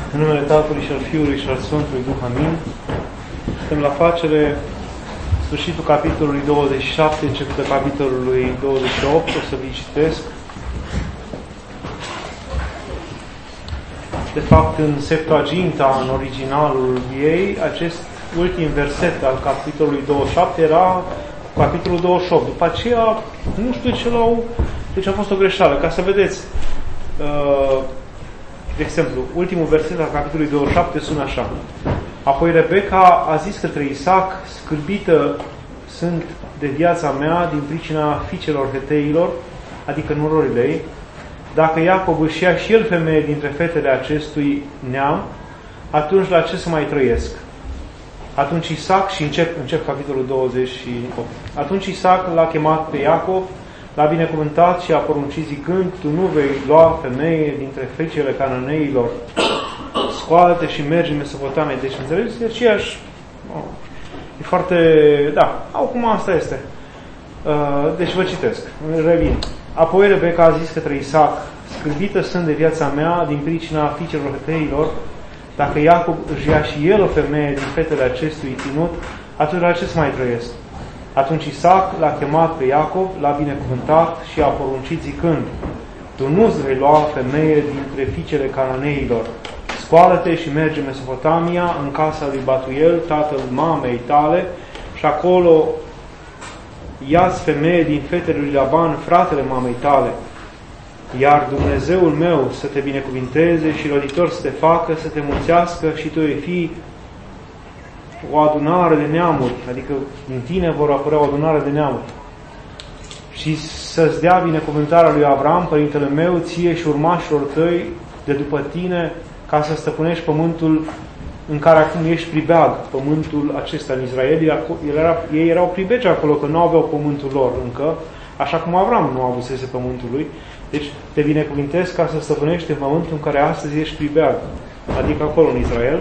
În numele Tatălui și al Fiului și al Sfântului Duh, amin. Suntem la facere sfârșitul capitolului 27, început de capitolului 28, o să vi citesc. De fapt, în Septuaginta, în originalul ei, acest ultim verset al capitolului 27 era capitolul 28. După aceea, nu știu ce deci a fost o greșeală. Ca să vedeți, de exemplu, ultimul verset al capitolului 27 sună așa. Apoi Rebecca a zis către Isaac: scârbită sunt de viața mea din pricina fiicelor heteilor, adică nurorile ei, dacă Iacob își ia și el femeie dintre fetele acestui neam, atunci la ce să mai trăiesc? Atunci Isaac, și încep capitolul 28. Atunci Isaac l-a chemat pe Iacob, l-a binecuvântat și a poruncit zicând: tu nu vei lua femeie dintre fiicele cananeilor, scoală-te și mergi în Mesopotamia. Deci, înțelegeți? E aceeași. E foarte... Da, acum asta este. Deci vă citesc. Revin. Apoi Rebecca a zis către Isaac: scârbită sunt de viața mea din pricina fiicelor heteilor, dacă Iacob își ia și el o femeie din fetele acestui ținut, atunci la ce să mai trăiesc? Atunci Isaac l-a chemat pe Iacob, l-a binecuvântat și a poruncit zicând: tu nu-ți vei lua femeie dintre fiicele cananeilor, scoală-te și mergi în Mesopotamia, în casa lui Batuel, tatăl mamei tale, și acolo ia-ți femeie din fetele lui Laban, fratele mamei tale, iar Dumnezeul meu să te binecuvinteze și roditor să te facă, să te mulțească și tu vei fi o adunare de neamuri, adică din tine vor apărea o adunare de neamuri. Și să-ți dea binecuvântarea lui Avram, părintele meu, ție și urmașilor tăi de după tine, ca să stăpânești pământul în care acum ești pribeag, pământul acesta în Israel. Ei erau pribegi acolo, că nu aveau pământul lor încă, așa cum Avram nu avusese pământul lui. Deci te binecuvintez ca să stăpânești în pământul în care astăzi ești pribeag, adică acolo în Israel,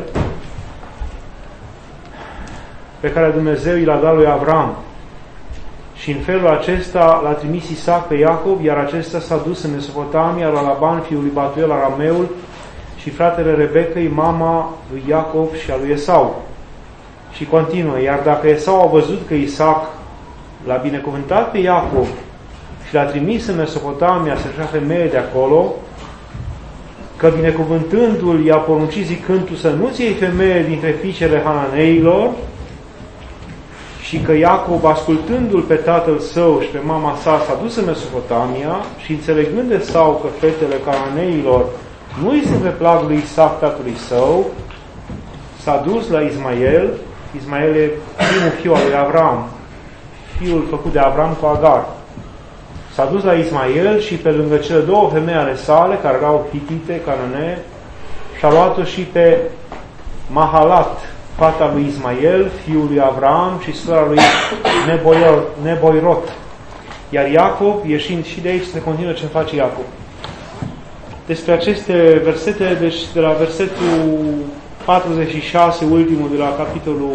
pe care Dumnezeu i l-a dat lui Avram. Și în felul acesta l-a trimis Isaac pe Iacob, iar acesta s-a dus în Mesopotamia la Laban, fiul lui Batuel, Arameul, și fratele Rebecăi, mama lui Iacob și a lui Esau. Și continuă: iar dacă Esau a văzut că Isaac l-a binecuvântat pe Iacob și l-a trimis în Mesopotamia să-și ia femeie de acolo, că binecuvântându-l i-a poruncit zicând: tu să nu-ți iei femeie dintre fiicele hananeilor, și că Iacob, ascultându-l pe tatăl său și pe mama sa, s-a dus în Mesopotamia, și înțelegând Esau că fetele cananeilor nu îi sunt pe plac lui Isaac tatălui său, s-a dus la Ismael. Ismael e primul fiu al lui Avram, fiul făcut de Avram cu Agar. S-a dus la Ismael și pe lângă cele două femei ale sale, care erau hitite, cananee, și-a luat-o și pe Mahalat, fata lui Ismael, fiul lui Avram, și sora lui Neboirot. Iar Iacob, ieșind și de aici, se continuă ce face Iacob. Despre aceste versete, deci de la versetul 46, ultimul de la capitolul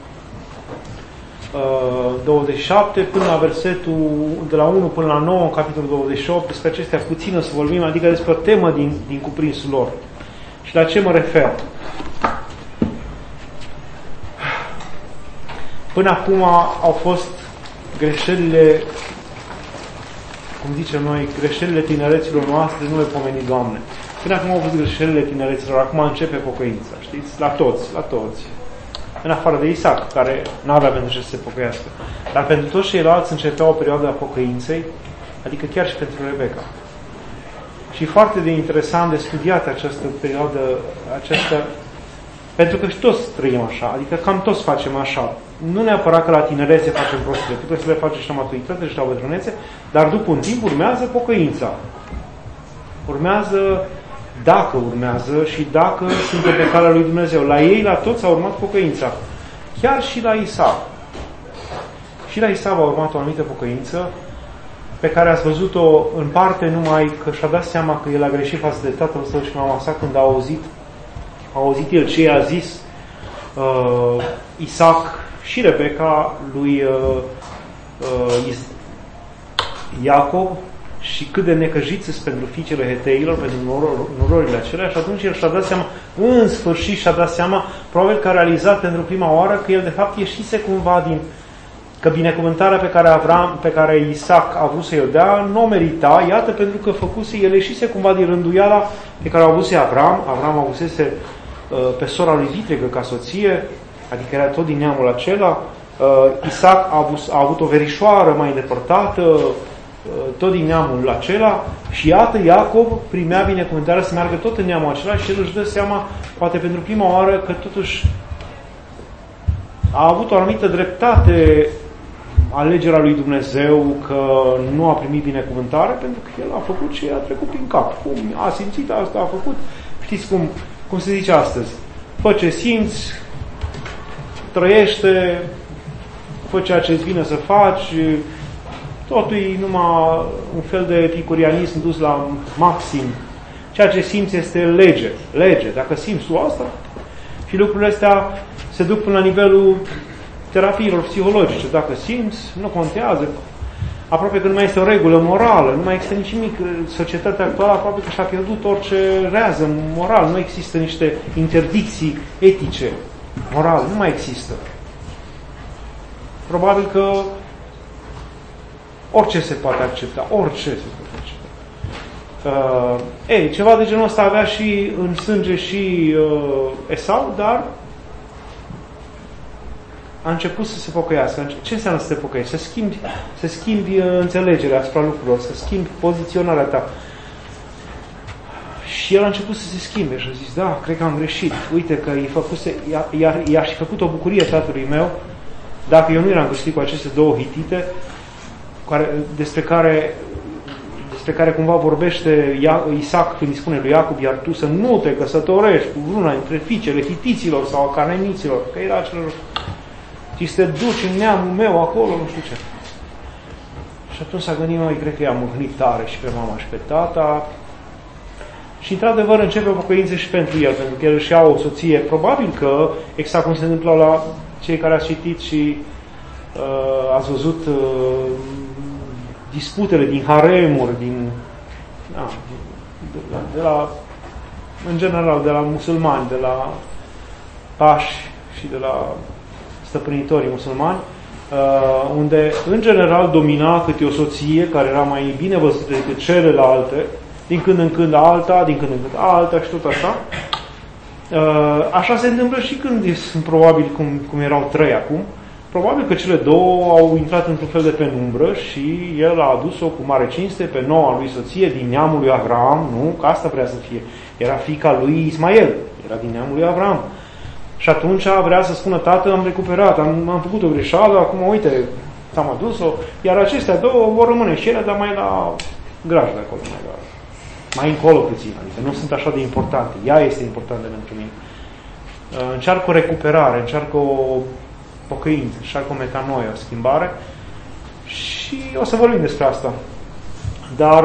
27, până la versetul de la 1 până la 9, în capitolul 28, despre acestea puțin o să vorbim, adică despre o temă din cuprinsul lor. Și la ce mă refer? Până acum au fost greșelile, cum zicem noi, greșelile tinereților noastre, nu le pomeni, Doamne. Până acum au fost greșelile tinereților, acum începe pocăința, știți? La toți. În afară de Isaac, care nu avea pentru ce să se pocăiască. Dar pentru toți ceilalți începea o perioadă a pocăinței, adică chiar și pentru Rebecca. Și foarte de interesant de studiat această perioadă, pentru că și toți trăim așa, adică cam toți facem așa. Nu neapărat că la tinerețe facem prostie, trebuie să le facem și la maturitate și la bătrânețe, dar după un timp urmează pocăința. Dacă urmează și dacă suntem pe calea lui Dumnezeu. La ei, la toți, a urmat pocăința. Chiar și la Isaac. Și la Isaac a urmat o anumită pocăință, pe care ați văzut-o în parte numai că și-a dat seama că el a greșit față de tatăl său și mama sa când a auzit el ce i-a zis Isaac și Rebecca lui Iacob și cât de necăjiți sunt pentru fiicele heteilor, pentru nororile acelea, și atunci el și-a dat seama, în sfârșit și-a dat seama, probabil că a realizat pentru prima oară că el de fapt ieșise cumva că binecuvântarea pe care Isaac a vrut să-i o dea, nu o merita, iată, pentru că el ieșise cumva din rânduiala pe care a avut-se Avram. Avram avusese pe sora lui vitregă ca soție, adică era tot din neamul acela. Isaac a avut o verișoară mai îndepărtată, tot din neamul acela, și iată, Iacov primea binecuvântarea să meargă tot în neamul acela și el își dă seama, poate pentru prima oară, că totuși a avut o anumită dreptate alegerea lui Dumnezeu, că nu a primit binecuvântare, pentru că el a făcut ce a trecut prin cap. Cum a simțit asta, a făcut. Știți cum se zice astăzi? Fă ce simți, trăiește, fă ceea ce îți vine să faci. Totul e numai un fel de epicurianism dus la maxim. Ceea ce simți este lege. Lege. Dacă simți tu asta, și lucrurile astea se duc până la nivelul terapiilor psihologice. Dacă simți, nu contează. Aproape că nu mai este o regulă morală, nu mai există nici nimic. Societatea actuală aproape că și-a pierdut orice rează moral. Nu există niște interdicții etice, morale. Nu mai există. Probabil că orice se poate accepta. Orice se poate accepta. Ceva de genul ăsta avea și în sânge și Esau, dar a început să se pocăiască. Ce înseamnă să te pocăiești? Să schimbi înțelegerea asupra lucrurilor, să schimbi poziționarea ta. Și el a început să se schimbe și a zis, da, cred că am greșit. Uite că i-a și făcut o bucurie tatălui meu, dacă eu nu eram găsit cu aceste două hitite, despre care cumva vorbește Isaac când îi spune lui Iacob, iar tu să nu te căsătorești cu una dintre fiicele hitiților sau cananiților, că era acelor, ci să te duci în neamul meu acolo, nu știu ce. Și atunci s-a gândit, noi cred că i-a mâhnit tare și pe mama și pe tata. Și într-adevăr începe o pocăință și pentru el, pentru că el își ia o soție. Probabil că, exact cum se întâmplă la cei care ați citit și ați văzut disputele din haremuri, în general, de la musulmani, de la pași și de la stăpânitorii musulmani, unde, în general, domina câte o soție care era mai bine văzută decât celelalte, din când în când alta, din când în când alta și tot așa. Așa se întâmplă și când sunt probabil cum erau trei acum. Probabil că cele două au intrat într-un fel de penumbră și el a adus-o cu mare cinste pe noua lui soție din neamul lui Avram, nu? Că asta vrea să fie. Era fiica lui Ismael, era din neamul lui Avram. Și atunci vrea să spună, tată, am recuperat, am făcut o greșeală, acum uite, ți-am adus-o, iar acestea două vor rămâne și ele, dar mai la graj de acolo, mai încolo puțin, adică nu sunt așa de importante. Ea este importantă pentru mine. Încearcă o recuperare, încearcă o pocăință, încearcă o metanoia, o schimbare și o să vorbim despre asta. Dar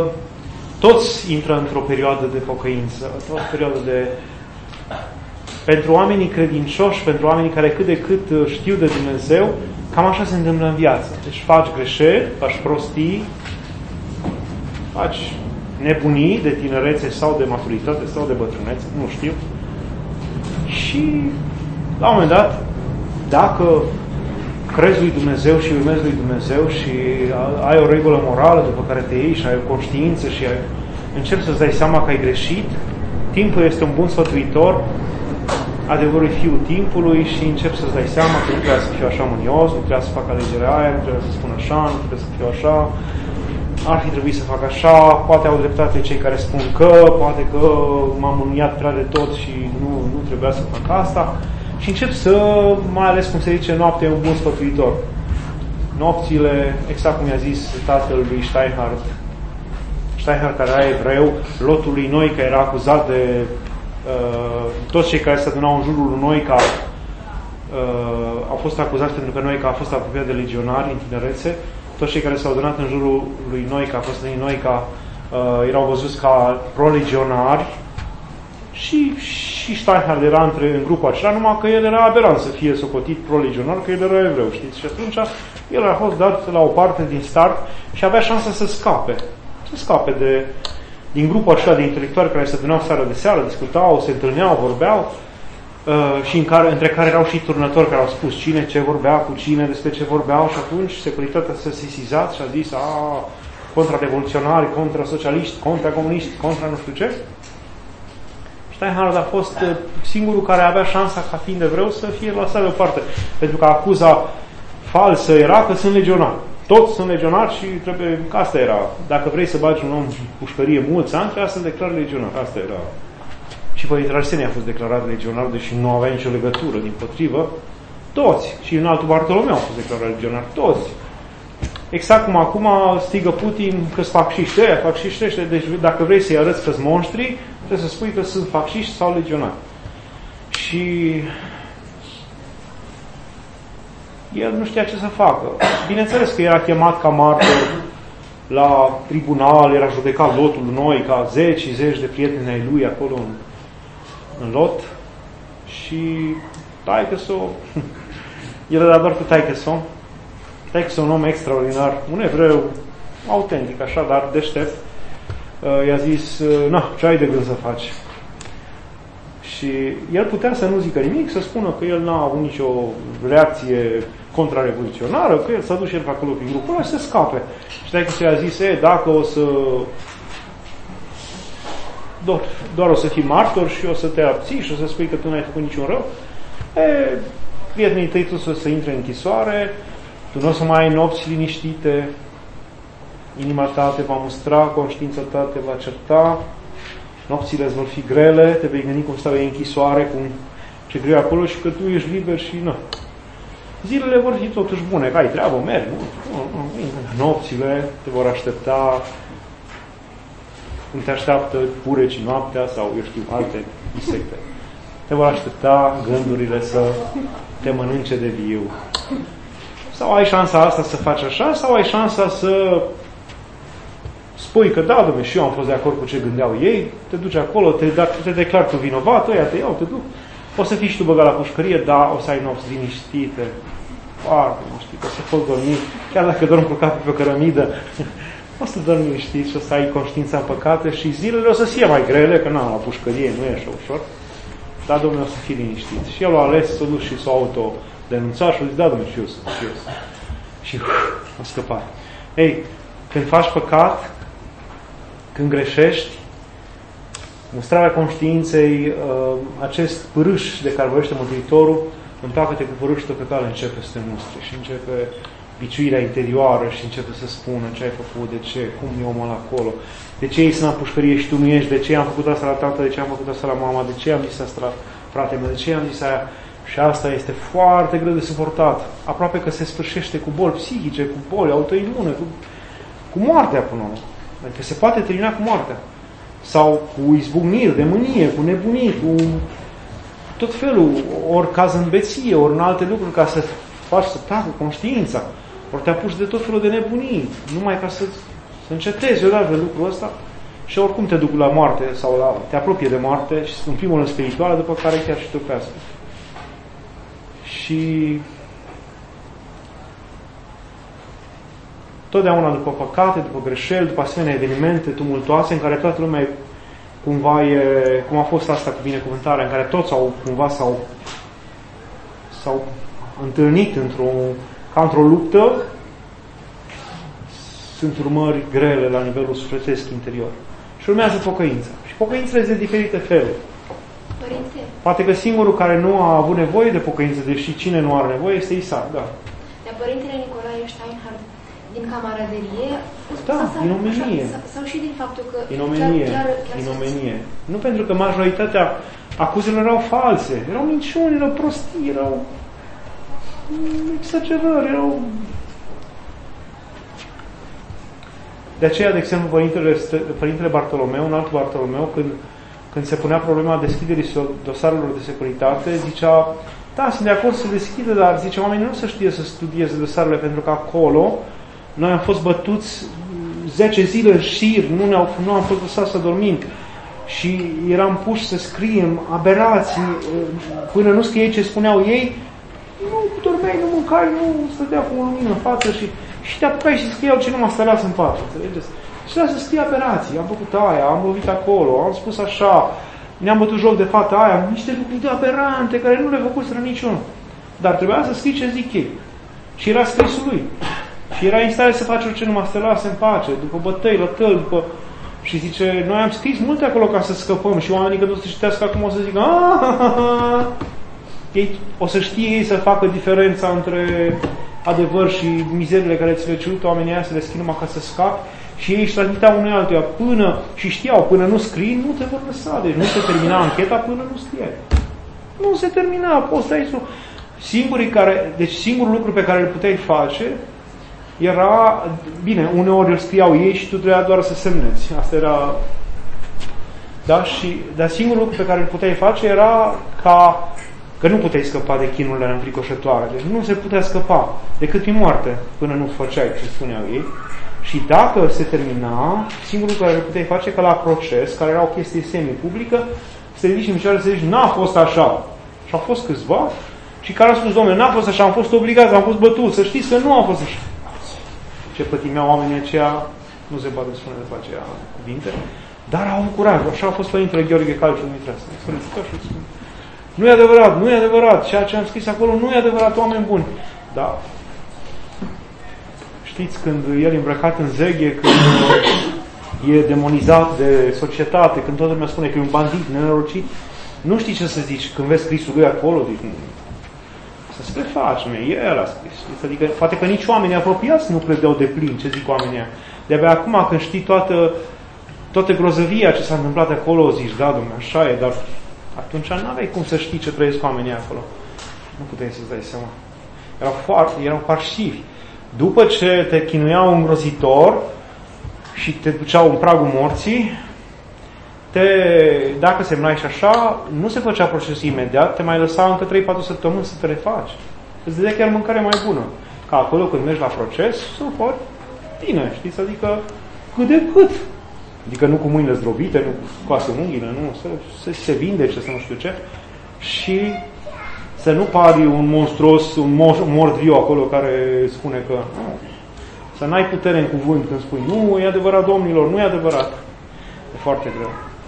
toți intră într-o perioadă de pocăință, o perioadă de... Pentru oamenii credincioși, pentru oamenii care cât de cât știu de Dumnezeu, cam așa se întâmplă în viață. Deci faci greșeli, faci prostii, faci nebunii de tinerețe sau de maturitate sau de bătrânețe, nu știu. Și la un moment dat, dacă crezi lui Dumnezeu și urmezi lui Dumnezeu și ai o regulă morală după care te iei și ai o conștiință și începi să-ți dai seama că ai greșit, timpul este un bun sfătuitor, adevărul e fiul timpului și începi să-ți dai seama că nu trebuie să fiu așa mânios, nu trebuie să fac alegerea aia, nu trebuie să spun așa, nu trebuie să fiu așa, ar fi trebuit să fac așa, poate au dreptate cei care spun că, poate că m-am mâniat prea de tot și nu trebuia să fac asta. Și încep să, mai ales cum se zice, noaptea e un bun sfătuitor. Nopțile, exact cum i-a zis tatăl lui Steinhardt, care era evreu, lotul lui Noica era acuzat de toți cei care se adunau în jurul lui Noica au fost acuzați pentru că Noica a fost apropiat de legionari în tinerețe. Toți cei care s-au adunat în jurul lui Noica, apostolii Noica, erau văzuți ca pro-legionari și Steinhardt era în grupul acela, numai că el era aberant să fie socotit pro-legionar, că el era evreu, știți? Și atunci el a fost dat la o parte din start și avea șansa să scape. să scape din grupul așa de intelectuali care se aduneau seara de seară, discutau, se întâlneau, vorbeau, și între care erau și turnători care au spus cine ce vorbea cu cine, despre ce vorbeau, și atunci securitatea s-a sesizat și a zis contra revoluționari, contra socialiști, contra comuniști, contra nu știu ce. Steinhardt a fost singurul care avea șansa, ca fiind evreu, să fie lăsat deoparte. Pentru că acuza falsă era că sunt legionari. Toți sunt legionari și trebuie, că asta era. Dacă vrei să bagi un om în pușcărie mulți ani, trebuie să declari legionar. Asta era. Și Părintele Arsenie a fost declarat legionar, deși nu avea nicio legătură, dimpotrivă. Toți. Și în altul Bartolomeu a fost declarat legionar. Toți. Exact cum acum strigă Putin că-s facșiști ăia, facșiști ăștia. Deci dacă vrei să-i arăți că-s monștri, trebuie să spui că sunt facșiști sau legionari. Și el nu știa ce să facă. Bineînțeles că era chemat ca martor la tribunal, era judecat lotul noi, ca zeci și zeci de prieteni ai lui acolo în lot. Și taică-s-o, el era doar cu taică-s-o. Taică-s-o un om extraordinar, un evreu autentic, așa, dar deștept. I-a zis, ce ai de gând să faci? Și el putea să nu zică nimic, să spună că el n-a avut nicio reacție contrarevoluționară, că el s-a dus și el pe acolo prin grupul ăla și să scape. Și taică-s-o i-a zis, dacă o să doar o să fii martor și o să te abții și o să spui că tu n-ai făcut niciun rău, prietenii tăi tu o să intre în închisoare, tu nu o să mai ai nopți liniștite, inima ta te va mustra, conștiința ta te va certa, nopțile îți vor fi grele, te vei gândi cum stau în închisoare, cum ce greu acolo și că tu ești liber și nu. Zilele vor fi totuși bune, că ai treabă, mergi, nopțile te vor aștepta cum te așteaptă purecii noaptea sau, eu știu, alte insecte. Te vor aștepta gândurile să te mănânce de viu. Sau ai șansa asta să faci așa, sau ai șansa să spui că da, dom'le, și eu am fost de acord cu ce gândeau ei, te duci acolo, te declari tu vinovat, ăia te iau, te duc. O să fii și tu băgat la pușcărie, da, o să ai nopți liniștite, foarte liniștite, o să poți dormi, chiar dacă dormi cu capul pe o cărămidă, o să dormi liniștit și o să ai conștiința împăcată și zilele o să fie mai grele, că la pușcărie nu e așa ușor, dar, dom'le, o să fii liniștit. Și el a ales să duc și s-o autodenunța și a zis, da, dom'le, și eu sunt. Și a scăpat. Ei, când faci păcat, când greșești, mustrarea conștiinței, acest pârâș de care vorbește Mântuitorul, împacă-te cu pârâșul pe care începe să te mustre și începe biciuirea interioară și începe să spună ce ai făcut, de ce, cum e omul acolo, de ce ești în pușcărie și tu nu ești, de ce am făcut asta la tată, de ce am făcut asta la mama, de ce am zis asta la fratele meu, de ce am zis aia. Și asta este foarte greu de suportat. Aproape că se sfârșește cu boli psihice, cu boli autoimune, cu moartea până la urmă. Adică se poate termina cu moartea. Sau cu izbucniri de mânie, cu nebunii, cu tot felul, ori caz în beție, ori în alte lucruri, ca să faci să tacă conștiința. Ori te apuci de tot felul de nebunii, numai ca să încetezi odată de lucrul ăsta și oricum te duc la moarte sau te apropie de moarte și în primul rând spirituală, după care chiar și trupească. Și totdeauna după păcate, după greșeli, după asemenea evenimente tumultoase în care toată lumea cumva cum a fost asta cu binecuvântarea, în care toți cumva s-au întâlnit ca într-o luptă, sunt urmări grele la nivelul sufletesc interior. Și urmează pocăința. Și pocăința este de diferite feluri. Părinte. Poate că singurul care nu a avut nevoie de pocăință, deși cine nu are nevoie, este Isaac, da. Dar Părintele Nicolae Steinhardt, din camaraderie, da, din omenie. Sau și din faptul că din omenie, din omenie. Nu pentru că majoritatea acuzelor erau false, erau minciuni, erau prostii, erau exagerări, erau... De aceea, de exemplu, Părintele Bartolomeu, un alt Bartolomeu, când se punea problema deschiderii dosarelor de securitate, zicea, da, sunt de acord să deschidă, dar zice, oamenii nu se știe să studieze dosarele, pentru că acolo noi am fost bătuți 10 zile în șir, nu am fost lăsați să dormim și eram puși să scriem aberații, până nu scriei ce spuneau ei, nu dormeai, nu mâncai, nu stătea cu o lumină în față și te apucai și scriau ce nu mă stăleați în față, înțelegeți? Și să scrie aperații. Am făcut aia, am lovit acolo, am spus așa, ne-am bătut joc de fata aia, niște lucruri de aberante care nu le făcuseră niciunul. Dar trebuia să scrii ce zic ei. Și era scrisul lui. Și era în stare să faci orice, numai să te lase în pace, după bătăi, lătăli, după... Și zice, noi am scris multe acolo ca să scăpăm și oamenii când o să citească acum o să zică ei o să știe ei să facă diferența între adevăr și mizerile care ți le cerut oamenii aia să le scrii numai ca să scapi și ei își transmiteau unui altuia până, și știau, până nu scrii, nu te vor lăsa, deci nu se termina ancheta până nu scrie. Nu se termina, poți aici. Deci singurul lucru pe care îl puteai face era, bine, uneori îl scriau ei și tu trebuia doar să semnezi. Asta era... Da? Dar singurul lucru pe care îl puteai face era că nu puteai scăpa de chinurile înfricoșătoare. Deci nu se putea scăpa decât prin moarte, până nu făceai ce spuneau ei. Și dacă se termina, singurul lucru care îl puteai face, că la proces, care era o chestie semi-publică, să te ridici în picioare să zici, n-a fost așa. Și au fost câțiva și care au spus, domnule, n-a fost așa, am fost obligați, am fost bătut, să știți că nu a fost așa. Ce pătimeau oamenii aceia, nu se poate spune după aceea cuvinte, dar au avut curaj. Așa a fost Părintele Gheorghe Calciu Dumitreasă. Nu e adevărat, nu e adevărat. Ceea ce am scris acolo nu e adevărat, oameni buni. Da. Știți, când el îmbrăcat în zeghe, când e demonizat de societate, când toată lumea spune că e un bandit nenorocit, nu știi ce să zici când vezi scrisul lui acolo. Să se prefaci, el a scris. Adică, poate că nici oamenii apropiați nu credeau de plin ce zic oamenii aia. De-abia acum, când știi toată grozăvia ce s-a întâmplat acolo, zici, da, dom'le, așa e, dar atunci nu aveai cum să știi ce trăiesc oamenii acolo. Nu puteai să-ți dai seama. Erau parșivi. După ce te chinuiau îngrozitor și te duceau în pragul morții, dacă semnai și așa, nu se făcea procesul imediat, te mai lăsa încă 3-4 săptămâni să te refaci. Îți dădea chiar mâncare mai bună. Ca acolo când mergi la proces, să faci bine, știți? Adică cât de cât. Adică nu cu mâinile zdrobite, nu cu scoase unghiile, nu, să se vindece, să nu știu ce. Și să nu pari un monstruos, un mort viu acolo care spune că nu. Să n-ai putere în cuvânt când spui nu, e adevărat, domnilor, nu e adevărat. E foarte greu.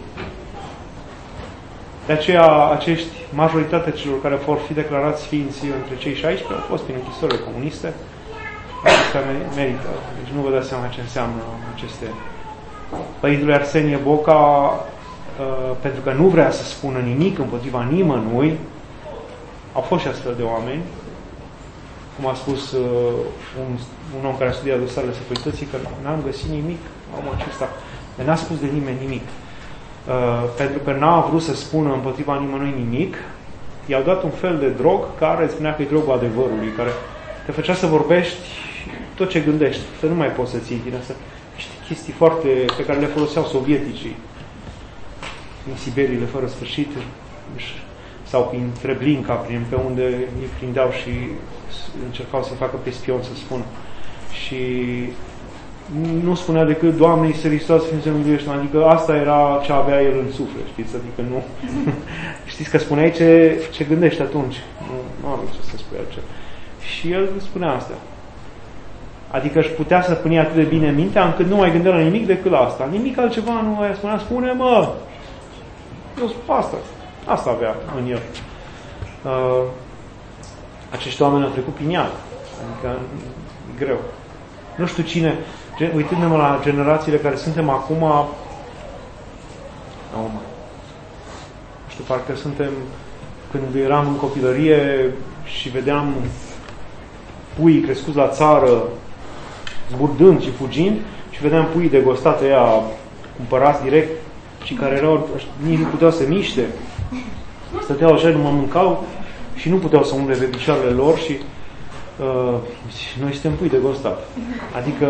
De aceea, majoritatea celor care vor fi declarați sfinți între cei 16 au fost prin închisorile comuniste. Asta merită. Deci nu vă dați seama ce înseamnă aceste... Părintele Arsenie Boca, pentru că nu vrea să spună nimic împotriva nimănui, au fost și astfel de oameni, cum a spus un om care a studiat dosarele securității, că n-am găsit nimic, omul acesta, dar n-a spus de nimeni nimic. Pentru că n-a vrut să spună împotriva nimănui nimic, i-au dat un fel de drog care spunea că e drogul adevărului, care te făcea să vorbești tot ce gândești, să nu mai poți să ții din asta. Niște chestii foarte pe care le foloseau sovieticii în Siberiile fără sfârșit sau prin Treblinka, pe unde îi prindeau și încercau să facă pe spion, să spună. Și nu spunea decât Doamne Iisus Hristos, Ființe Miluiește, adică asta era ce avea el în suflet, știți? Adică nu... Știți că spuneai ce gândești atunci. Nu avea ce să spui altceva. Și el spunea asta. Adică își putea să punie atât de bine mintea încât nu mai gândea la nimic decât la asta. Nimic altceva nu mai spunea. Spune, mă! Eu spun asta. Asta avea în el. Acești oameni au trecut prin iad. Adică e greu. Nu știu cine... Uitându-mă la generațiile care suntem acum... Nu știu, parcă suntem... Când eram în copilărie și vedeam puii crescuți la țară zburdând și fugind și vedeam puii degostate aia cumpărați direct și care erau, nici nu puteau să miște, stăteau așa, nu mă mâncau și nu puteau să umble pe picioarele lor și noi suntem pui degostat. Adică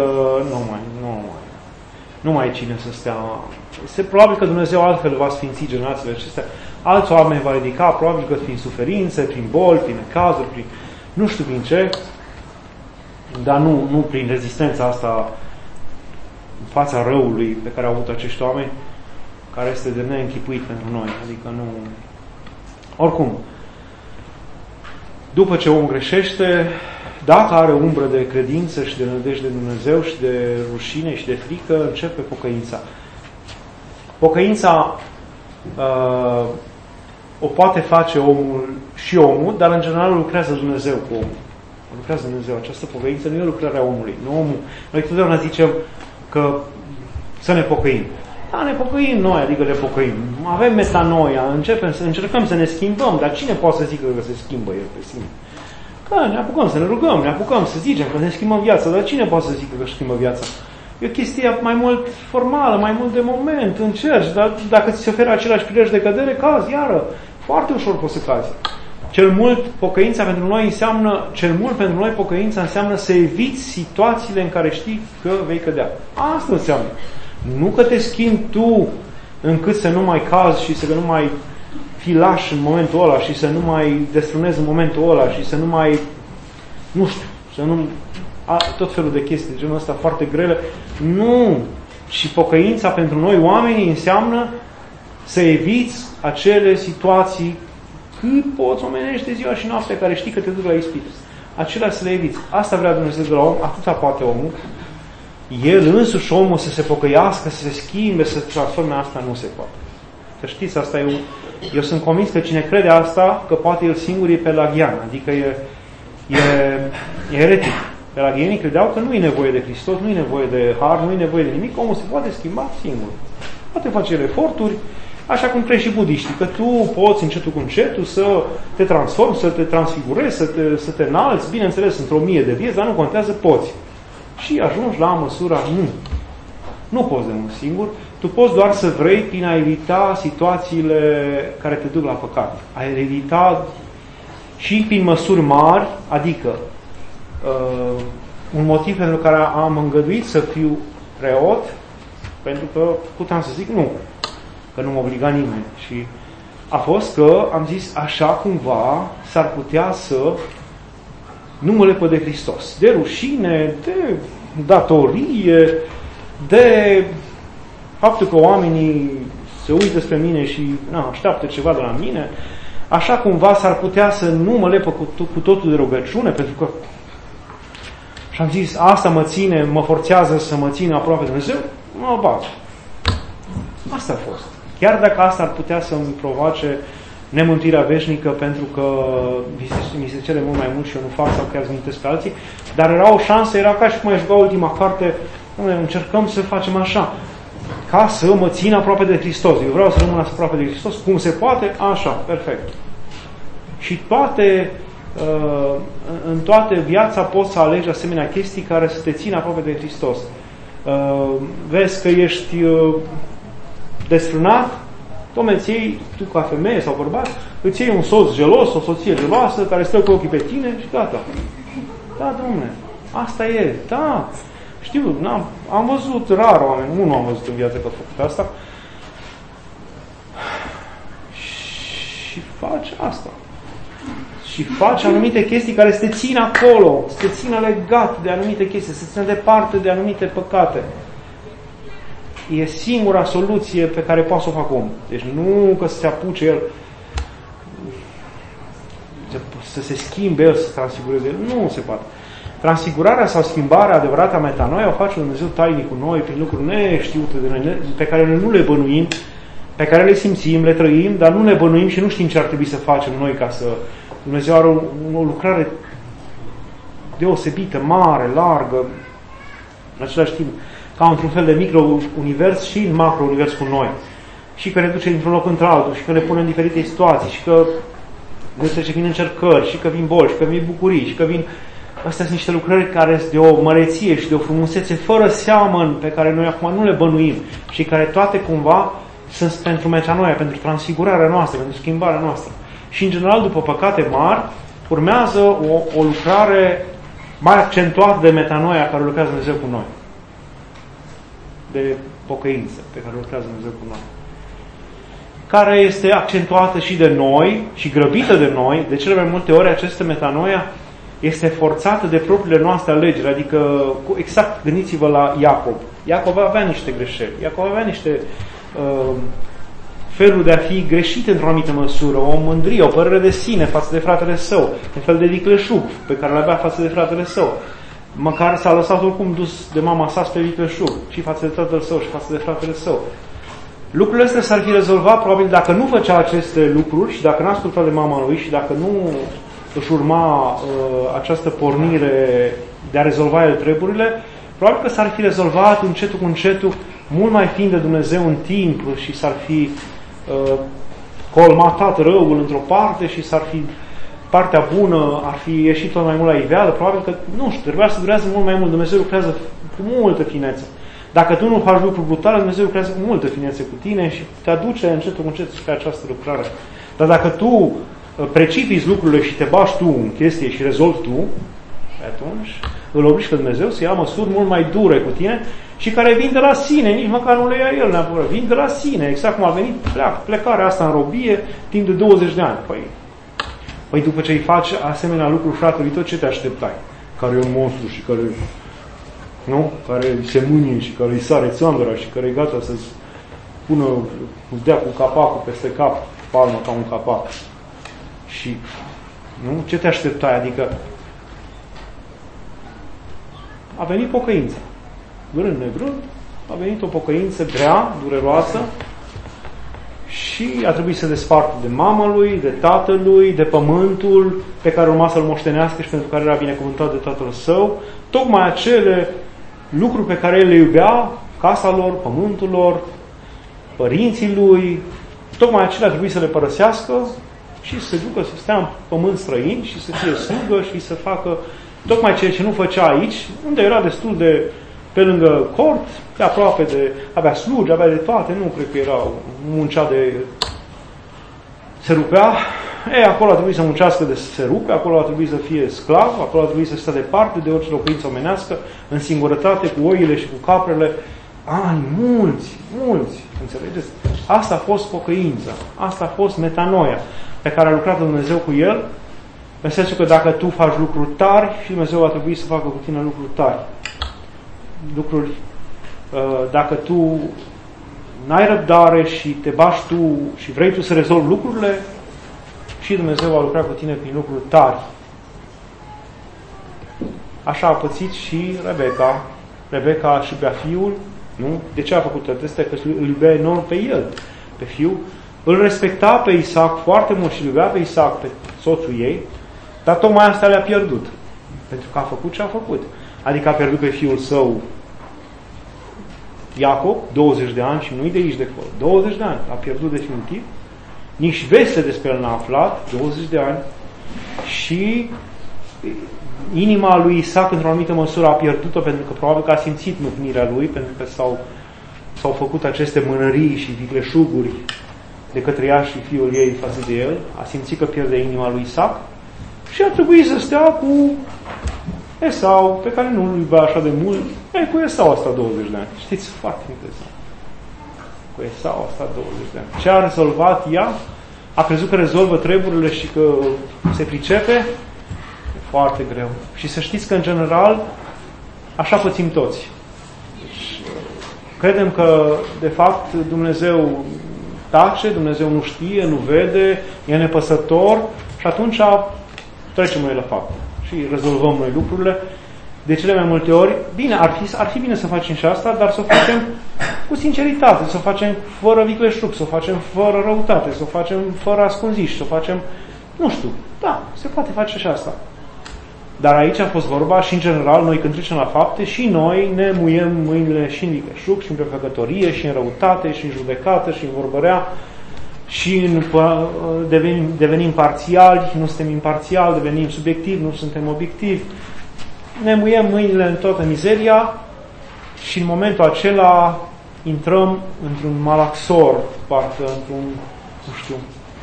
nu mai e cine să stea. Este probabil că Dumnezeu altfel va sfinți generațiile acestea. Alți oameni va ridica, probabil că prin suferințe, prin boli, prin necazuri, prin nu știu prin ce, dar nu prin rezistența asta în fața răului pe care au avut acești oameni, care este de neînchipuit pentru noi. Adică nu... Oricum, după ce omul greșește, dacă are umbră de credință și de nădejde de Dumnezeu și de rușine și de frică, începe pocăința. Pocăința o poate face omul, dar în general lucrează Dumnezeu cu omul. Lucrează Dumnezeu. Această pocăință nu e lucrarea omului. Nu omul. Noi totdeauna zicem că să ne pocăim. Da, ne pocăim noi, adică ne pocăim. Avem metanoia, încercăm să ne schimbăm, dar cine poate să zică că se schimbă el pe sine? Că ne apucăm să ne rugăm, ne apucăm să zicem că ne schimbăm viața, dar cine poate să zică că schimbă viața? E o chestie mai mult formală, mai mult de moment, încerci, dar dacă ți se oferă același prilej de cădere, cazi, iară. Foarte ușor poți să cazi. Cel mult pentru noi pocăința înseamnă să eviți situațiile în care știi că vei cădea. Asta înseamnă. Nu că te schimbi tu încât să nu mai cazi și să nu mai fii laș în momentul ăla și să nu mai destrunezi în momentul ăla și să nu mai, nu știu, să nu... tot felul de chestii de genul ăsta foarte grele. Nu! Și pocăința pentru noi oamenii înseamnă să eviți acele situații cât poți omenești de ziua și noaptea care știi că te duc la ispită. Acelea să le eviți. Asta vrea Dumnezeu de la om, atâta poate omul. El însuși omul să se pocăiască, să se schimbe, să se transforme, asta nu se poate. Să știți, asta eu sunt convins că cine crede asta, că poate el singur e pelagian, adică e eretic. Pelagienii credeau că nu e nevoie de Hristos, nu e nevoie de har, nu e nevoie de nimic, omul se poate schimba singur. Poate face eforturi, așa cum crezi și budiștii, că tu poți încetul cu încetul să te transformi, să te transfigurezi, să te înalți, bineînțeles, într-o 1000 de vieți, dar nu contează, poți. Și ajungi la măsura, nu poți de unul singur, tu poți doar să vrei prin a evita situațiile care te duc la păcat. A evita și prin măsuri mari, adică un motiv pentru care am îngăduit să fiu preot, pentru că puteam să zic nu, că nu mă obliga nimeni. Și a fost că am zis așa cumva s-ar putea să nu mă lepă de Hristos. De rușine, de datorie, de faptul că oamenii se uită spre mine și așteaptă ceva de la mine. Așa cumva s-ar putea să nu mă lepă cu totul de rugăciune, pentru că și am zis, asta mă forțează să mă țin aproape de Dumnezeu, mă bag. Asta a fost. Chiar dacă asta ar putea să-mi provoace nemântuirea veșnică, pentru că mi se cere mult mai mult și eu nu fac sau chiar zmintesc pe alții, dar era o șansă, era ca și cum ai juca ultima carte, încercăm să facem așa, ca să mă țin aproape de Hristos. Eu vreau să rămân aproape de Hristos, cum se poate, așa, perfect. Și în toată viața poți să alegi asemenea chestii care să te țină aproape de Hristos. Vezi că ești desfrânat, îți iei, tu ca femeie sau bărbat, îți iei un soț gelos, o soție geloasă, care stă cu ochii pe tine și gata. Da, Dom'le, asta e, da. Știu, am văzut rar oameni, nu am văzut în viață că făcut asta. Și faci asta. Și faci anumite chestii care să te țină acolo, să te țină legat de anumite chestii, să te țină departe de anumite păcate. E singura soluție pe care poate să o facă omul. Deci nu că să se apuce el să se schimbe el, să se transfigureze el. Nu se poate. Transfigurarea sau schimbarea adevărată a metanoia o face Dumnezeu tainic cu noi prin lucruri neștiute de noi, pe care noi nu le bănuim, pe care le simțim, le trăim, dar nu le bănuim și nu știm ce ar trebui să facem noi ca să... Dumnezeu are o lucrare deosebită, mare, largă, în același timp, ca într-un fel de micro-univers și în macro-univers cu noi. Și că ne duce dintr-un loc într-altul, și că ne pune în diferite situații, și că ne trece vin încercări, și că vin boli, și că vin bucurii, și că vin... Astea sunt niște lucrări care sunt de o măreție și de o frumusețe fără seamăn, pe care noi acum nu le bănuim și care toate cumva sunt pentru metanoia, pentru transfigurarea noastră, pentru schimbarea noastră. Și în general, după păcate mari, urmează o lucrare mai accentuată de metanoia care lucrează Dumnezeu cu noi. De pocăință pe care lucrează Dumnezeu cu noi. Care este accentuată și de noi și grăbită de noi. De cele mai multe ori această metanoia este forțată de propriile noastre alegeri. Adică, exact, gândiți-vă la Iacob. Iacob avea niște greșeli. Iacob avea niște felul de a fi greșit într-o anumită măsură, o mândrie, o părere de sine față de fratele său, un fel de vicleșug pe care l-avea față de fratele său. Măcar s-a lăsat oricum dus de mama sa spre vicleșug, și față de tatăl său și față de fratele său. Lucrurile astea s-ar fi rezolvat probabil dacă nu făcea aceste lucruri și dacă n-a ascultat de mama lui și dacă nu își urma această pornire de a rezolva el treburile, probabil că s-ar fi rezolvat încetul cu încetul, mult mai fiind de Dumnezeu în timp și s-ar fi colmatat răul într-o parte și s-ar fi partea bună, ar fi ieșit tot mai mult la iveală, probabil că, nu știu, trebuia să durează mult mai mult. Dumnezeu lucrează cu multă finețe. Dacă tu nu faci lucruri brutale, Dumnezeu lucrează cu multă finețe cu tine și te aduce încetul cu încet spre această lucrare. Dar dacă tu precipiți lucrurile și te bași tu în chestie și rezolvi tu, atunci îl obligi pe Dumnezeu să ia măsuri mult mai dure cu tine și care vin de la sine, nici măcar nu le ia el neapărat, vin de la sine, exact cum a venit plecarea asta în robie timp de 20 de ani. Păi după ce îi faci asemenea lucruri fratelui tău, ce te așteptai? Care e un monstru și care, nu? Care se mânie și care îi sare țandăra și care e gata să-ți pună, dea cu capacul peste cap, palma ca un capac. Și, nu? Ce te așteptai? Adică a venit pocăința. Vrând nevrând, a venit o pocăință grea, dureroasă și a trebuit să despartă de mama lui, de tatălui, de pământul pe care urma să-l moștenească și pentru care era binecuvântat de tatăl său, tocmai acele lucruri pe care el le iubea, casa lor, pământul lor, părinții lui, tocmai acelea a trebuit să le părăsească și să se ducă să stea în pământ străin și să fie slugă și să facă tocmai ceea ce nu făcea aici, unde era destul de pe lângă cort, de aproape de, avea slugi, avea de toate, nu cred că era muncea de se rupea. Acolo a trebuit să muncească de se rupe, acolo a trebuit să fie sclav, acolo a trebuit să stea departe de orice locuință omenească, în singurătate, cu oile și cu caprele, ani mulți, înțelegeți? Asta a fost pocăința, asta a fost metanoia pe care a lucrat Dumnezeu cu el, în sensul că dacă tu faci lucruri tari, și Dumnezeu va trebui să facă cu tine lucruri tari. Lucruri, dacă tu n-ai răbdare și te bași tu și vrei tu să rezolvi lucrurile, și Dumnezeu va lucra cu tine prin lucruri tari. Așa a pățit și Rebecca. Rebecca și bea fiul, nu? De ce a făcut toate astea? Că îl iubea enorm pe el, pe fiul. Îl respecta pe Isaac foarte mult și îl iubea pe Isaac, pe soțul ei, dar tocmai asta le-a pierdut. Pentru că a făcut ce a făcut. Adică a pierdut pe fiul său Iacob, 20 de ani și nu-i de aici de acolo. 20 de ani. A pierdut definitiv. Nici veste despre el n-a aflat, 20 de ani. Și inima lui Isaac, într-o anumită măsură, a pierdut-o pentru că probabil că a simțit mâhnirea lui, pentru că s-au făcut aceste mânării și vicleșuguri de către ea și fiul ei față de el. A simțit că pierde inima lui Isaac și a trebuit să stea cu Esau, pe care nu îl iubea așa de mult. Cu Esau asta 20 de ani. Știți, foarte interesant. Cu Esau asta 20 de ani. Ce a rezolvat ea? A crezut că rezolvă treburile și că se pricepe? E foarte greu. Și să știți că, în general, așa pățim toți. Deci, credem că, de fapt, Dumnezeu tace, Dumnezeu nu știe, nu vede, e nepăsător și atunci trecem noi la fapte și rezolvăm noi lucrurile. De cele mai multe ori, bine, ar fi bine să facem și asta, dar să o facem cu sinceritate, să o facem fără vicleșug, să o facem fără răutate, să o facem fără ascunziși, să o facem, nu știu, da, se poate face și asta. Dar aici a fost vorba și, în general, noi când trecem la fapte, și noi ne muiem mâinile și în vicleșug, și în prefăcătorie, și în răutate, și în judecată, și în vorbărea, și devenim parțiali, nu suntem imparțiali, devenim subiectivi, nu suntem obiectivi. Ne muiem mâinile în toată mizeria și în momentul acela intrăm într-un malaxor, parcă într-un, nu știu,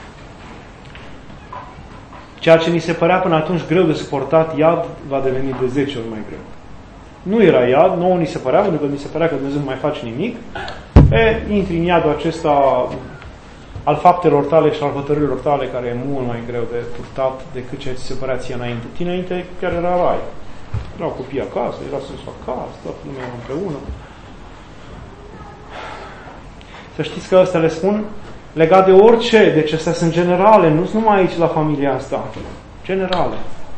ceea ce ni se părea până atunci greu de suportat, iad, va deveni de 10 ori mai greu. Nu era iad, nouă ni se părea, pentru că ni se părea că Dumnezeu nu mai face nimic. Intri în iadul acesta al faptelor tale și al hotărârilor tale, care e mult mai greu de purtat decât ce ți se părea ție înainte. Tine înainte chiar era rai. Erau copii acasă, era sus acasă, toată lumea împreună. Să știți că ăsta le spun legat de orice, deci astea sunt generale, nu sunt numai aici la familia asta, generale.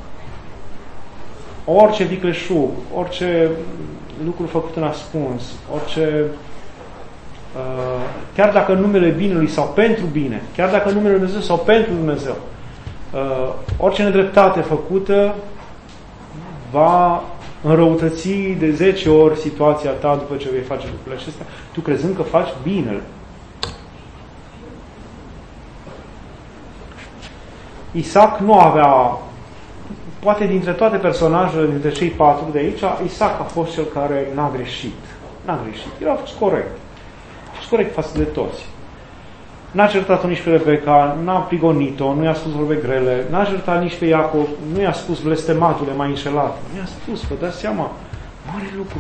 Orice vicleșug, orice lucru făcut în ascuns, orice, chiar dacă numele binelui sau pentru bine, chiar dacă numele Lui Dumnezeu sau pentru Dumnezeu, orice nedreptate făcută va înrăutăți de 10 ori situația ta după ce vei face lucrurile acestea, tu crezând că faci binele. Isaac nu avea, poate dintre toate personajele, dintre cei 4 de aici, Isaac a fost cel care n-a greșit. N-a greșit. El a fost corect. A fost corect față de toți. N-a certat-o nici pe Rebecca, n-a prigonit-o, nu i-a spus vorbe grele, n-a certat nici pe Iacov, nu i-a spus blestematule, mai înșelat. Nu i-a spus, vă dați seama, mare lucru.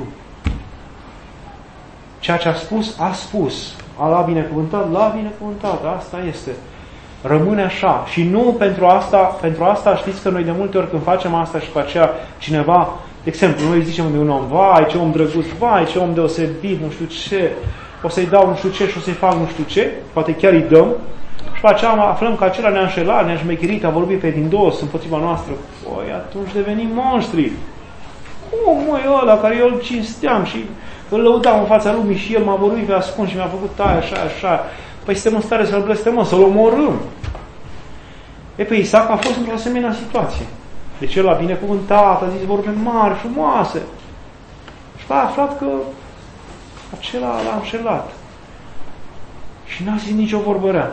Ceea ce a spus, a spus. L-a binecuvântat, l-a binecuvântat. Asta este. Rămâne așa. Și nu pentru asta știți că noi de multe ori când facem asta și pe aceea cineva, de exemplu, noi zicem de un om, vai, ce om drăguț, vai, ce om deosebit, nu știu ce, o să-i dau nu știu ce și o să-i fac nu știu ce, poate chiar îi dăm, și pe aceea aflăm că acela ne-a înșelat, ne-a șmecherit, a vorbit pe din dos împotriva noastră. Păi, atunci devenim monștri. Cum, măi, ăla care eu îl cinsteam și îl lăudam în fața lumii și el m-a vorbit pe ascuns și mi-a făcut aia, așa, așa. Păi suntem în stare să-l blestemăm, să-l omorâm. Pe Isaac a fost într-o asemenea situație. Deci el a binecuvântat, a zis vorbe mari, frumoase. Și a aflat că acela l-a înșelat. Și n-a zis nicio vorbă rea.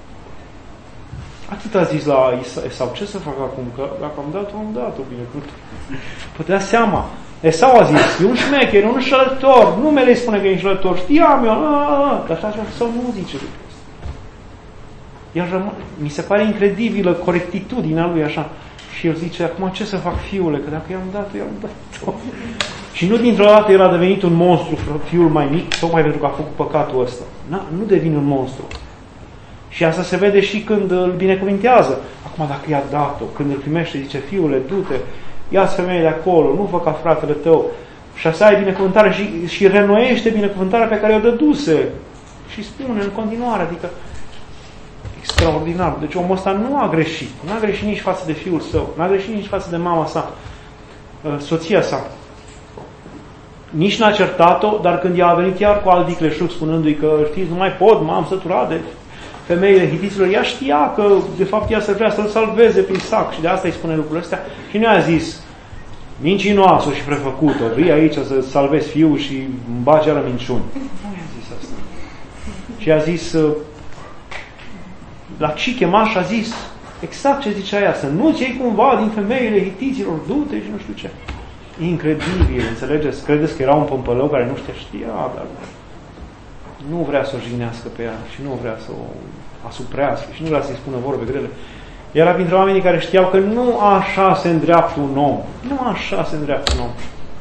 Atât a zis la Esau, ce să fac acum? Că dacă am dat-o, binecuvântat. Putea seama. Esau a zis, e un șmecher, e un înșelător, numele îi spune că e înșelător, știam eu, dar așa Esau nu zice lucrul ăsta. Iar mi se pare incredibilă corectitudinea lui așa. Și el zice, acum ce să fac, fiule, că dacă i-am dat-o. Și nu dintr-o dată el a devenit un monstru, fiul mai mic, tocmai pentru că a făcut păcatul ăsta. Nu devine un monstru. Și asta se vede și când îl binecuvintează. Acum dacă i-a dat-o, când îl primește, zice, fiule, du-te, ia-ți femeie de acolo, nu fă ca fratele tău. Și asta e binecuvântare și renoiește binecuvântarea pe care o dăduse. Și spune în continuare, adică extraordinar. Deci omul ăsta nu a greșit. Nu a greșit nici față de fiul său, nu a greșit nici față de mama sa, soția sa. Nici n-a certat-o, dar când ea a venit chiar cu alt vicleșug spunându-i că, știți, nu mai pot, m-am săturat de femeile hitiților, ea știa că, de fapt, ea să vrea să-l salveze pe Isaac și de asta îi spune lucrurile astea. Și nu a zis, mincinoasă și prefăcută, vii aici să salvezi fiul și îmi bagi la minciuni. Nu i-a zis asta. Și a zis, la ce chema și a zis, exact ce zicea ea, să nu-ți iei cumva din femeile hitiților, du-te și nu știu ce. Incredibil, înțelegeți? Credeți că era un pămpălău care nu știa, dar nu vrea să o jignească pe ea și nu vrea să o asuprească și nu vrea să-i spună vorbe grele. Era printre oamenii care știau că nu așa se îndreaptă un om. Nu așa se îndreaptă un om.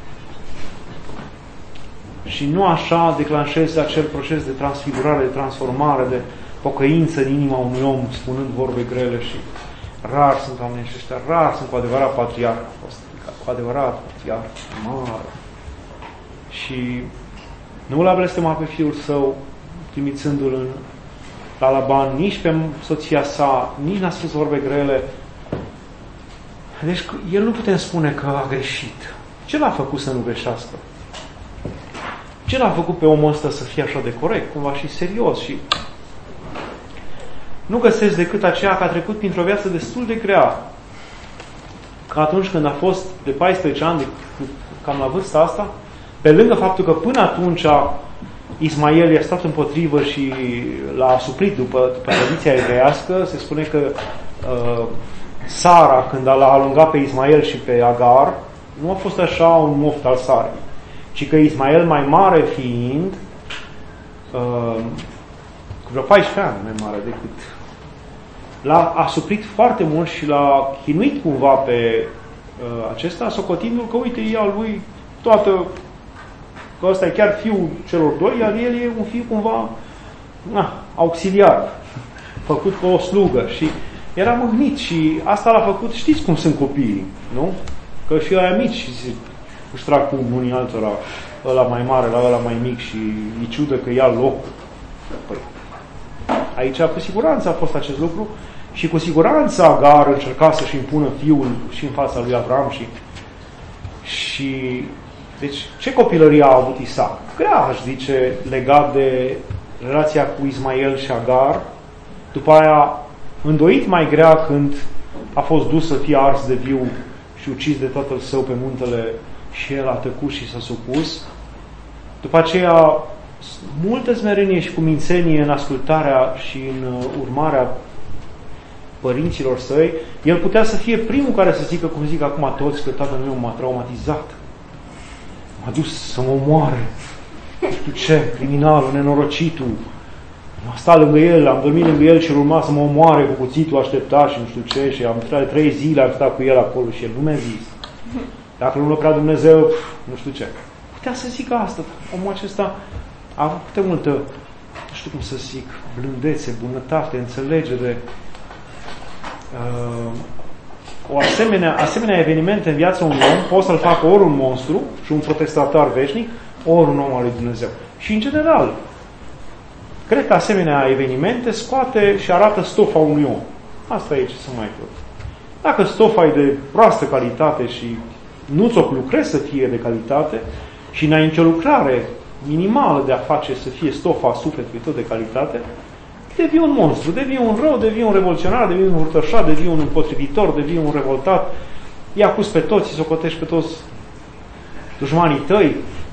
Și nu așa declanșează acel proces de transfigurare, de transformare, de pocăință în inima unui om, spunând vorbe grele și rar sunt oamenii ăștia, rar sunt cu adevărat patriarh, cu adevărat patriarh, mare. Și nu l-a blestemat pe fiul său, trimițându-l la Laban, nici pe soția sa, nici n-a spus vorbe grele. Deci el nu putem spune că a greșit. Ce l-a făcut să nu greșească? Ce l-a făcut pe omul ăsta să fie așa de corect, cumva și serios? Și nu găsesc decât aceea că a trecut printr-o viață destul de grea. Că atunci când a fost de 14 ani, cam la vârsta asta, pe lângă faptul că până atunci Ismael i-a stat împotrivă și l-a asuprit după tradiția evreiască, se spune că Sara, când l-a alungat pe Ismael și pe Agar, nu a fost așa un moft al Sarei, ci că Ismael, mai mare fiind, cu vreo 14 ani mai mare decât, l-a asuprit foarte mult și l-a chinuit cumva pe acesta, socotindu-l că, uite, e al lui toată, că ăsta e chiar fiul celor doi, iar el e un fiu cumva auxiliar, făcut cu o slugă. Și era mâhnit și asta l-a făcut, știți cum sunt copiii, nu? Că și ăia mici își trag cu unii altora, ăla mai mare la ăla mai mic și îi ciudă că ia locul. Păi, Aici cu siguranță a fost acest lucru și cu siguranță Agar încerca să-și impună fiul și în fața lui Avram și deci ce copilărie a avut Isaac? Grea, aș zice, legat de relația cu Ismael și Agar, după aia îndoit mai grea când a fost dus să fie ars de viu și ucis de tatăl său pe muntele și el a tăcut și s-a supus. După aceea, multă smerenie și cumințenie în ascultarea și în urmarea părinților săi. El putea să fie primul care să zică, cum zic acum toți, că tatăl meu m-a traumatizat. M-a dus să mă omoare. Nu știu ce, criminalul, nenorocitul. Am stat lângă el, am dormit lângă el și urma să mă omoare cu cuțitul, aștepta și nu știu ce, și am stat 3 zile, am stat cu el acolo și el nu mi-a zis. Dacă nu l-a Dumnezeu, nu știu ce. Putea să zică asta. Omul acesta a avut câte multă, nu știu cum să zic, blândețe, bunătate, înțelegere. O asemenea evenimente în viața unui om pot să-l facă ori un monstru și un protestatar veșnic, ori un om al lui Dumnezeu. Și în general, cred că asemenea evenimente scoate și arată stofa unui om. Asta e ce să mai tot. Dacă stofa e de proastă calitate și nu ți-o lucrezi să fie de calitate și n-ai nicio lucrare minimală de a face să fie stofa sufletului tot de calitate, devii un monstru, devii un rău, devii un revoluționar, devii un hurtășat, devii un împotrivitor, devii un revoltat, îi acuzi pe toți, îi socotești pe toți dușmanii tăi.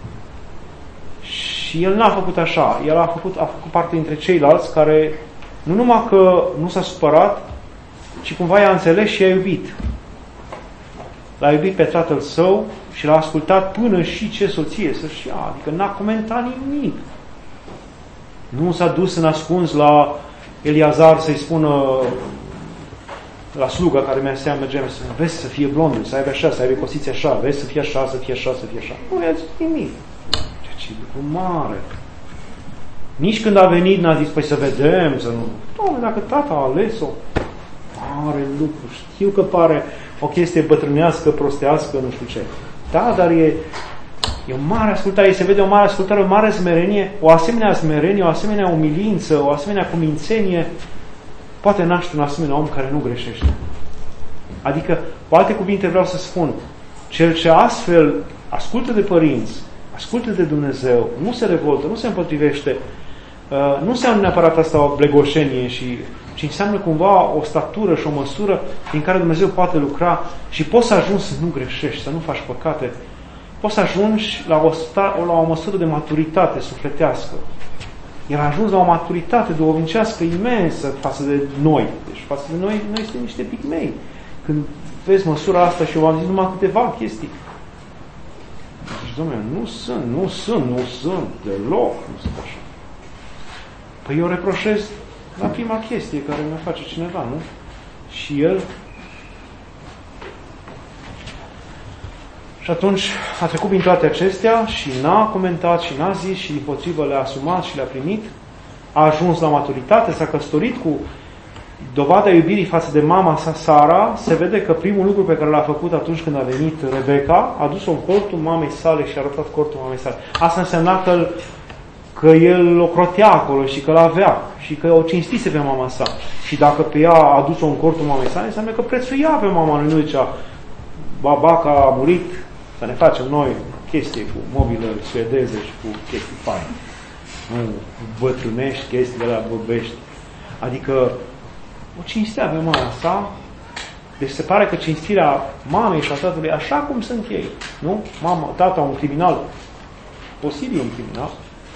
Și el n-a făcut așa. El a făcut parte dintre ceilalți care nu numai că nu s-a supărat, ci cumva i-a înțeles și i-a iubit. L-a iubit pe tatăl său și l-a ascultat până și ce soție să-și ia. Adică n-a comentat nimic. Nu s-a dus în ascuns la Eliazar să-i spună la sluga care mergea să vezi să fie blondul, să aibă așa, să aibă cosițe așa, vezi să fie așa, să fie așa, să fie așa. Nu i-a zis nimic. Ce lucru mare. Nici când a venit n-a zis, păi să vedem, să nu. Doamne, dacă tata a ales-o, mare lucru. Știu că pare o chestie bătrânească, prostească, nu știu ce. Da, dar e o mare ascultare, se vede o mare ascultare, o mare smerenie, o asemenea umilință, o asemenea cumințenie, poate naște un asemenea om care nu greșește. Adică, cu alte cuvinte vreau să spun, cel ce astfel ascultă de părinți, ascultă de Dumnezeu, nu se revoltă, nu se împotrivește, nu înseamnă neapărat asta o blegoșenie, ci înseamnă cumva o statură și o măsură din care Dumnezeu poate lucra și poți să ajungi să nu greșești, să nu faci păcate. Poți să ajungi la o măsură de maturitate sufletească. El a ajuns la o maturitate duhovnicească imensă față de noi. Deci față de noi suntem niște pigmei. Când vezi măsura asta și eu v-am zis numai câteva chestii. Deci, dom'le, nu sunt deloc, nu sunt așa. Păi eu reproșez la prima chestie care mi-o face cineva, nu? Și el. Și atunci a trecut prin toate acestea și n-a comentat și n-a zis și dimpotrivă le-a asumat și le-a primit. A ajuns la maturitate, s-a căsătorit cu dovada iubirii față de mama sa, Sara. Se vede că primul lucru pe care l-a făcut atunci când a venit Rebecca, a dus-o în cortul mamei sale și a arătat cortul mamei sale. Asta însemna că el o crotea acolo și că l-avea și că o cinstise pe mama sa. Și dacă pe ea a dus-o în cortul mamei sale, înseamnă că prețuia pe mama lui, nu zicea babaca a murit, să ne facem noi chestii cu mobilă suedeze și cu chestii faine. Nu bătrânești chestii de la vorbești. Adică o cinstea pe mama sa. Deci se pare că cinstirea mamei și a tatălui, așa cum sunt ei, nu? Tata un criminal, posibil un criminal,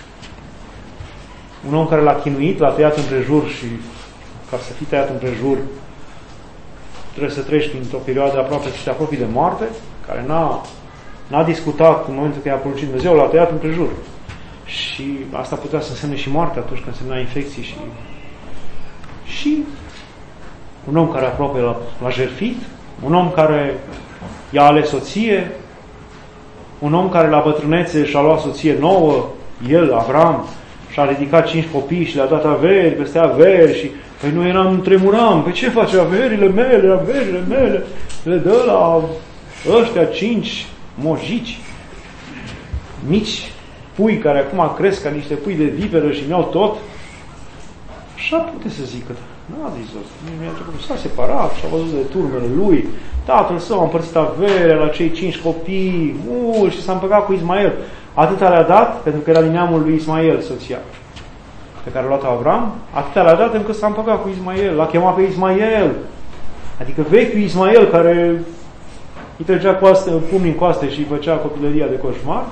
un om care l-a chinuit, l-a tăiat împrejur și ca să fii tăiat împrejur trebuie să treci printr-o perioadă aproape să te apropii de moarte, care n-a discutat în momentul că i-a poruncit Dumnezeu, l-a tăiat împrejur. Și asta putea să însemne și moarte atunci când însemna infecții și un om care aproape l-a jertfit, un om care i-a ales soție, un om care la bătrânețe și-a luat soție nouă, el, Avram, și-a ridicat 5 copii și le-a dat averi peste averi și păi noi tremuram, pe ce face averile mele, le dă la ăștia 5 mojici, mici pui care acum cresc ca niște pui de viperă și mi-au tot Așa puteți să zică. N-a zis asta. S-a separat și a văzut de turmele lui. Tatăl său a împărțit averea la cei 5 copii, mulți, și s-a împăcat cu Ismael. Atâta le-a dat, pentru că era din neamul lui Ismael, soția pe care a luat Avram, atâta le-a dat încât s-a împăcat cu Ismael. L-a chemat pe Ismael. Adică vechiul Ismael care îi trăgea pumnii în coaste și îi făcea copilăria de coșmar,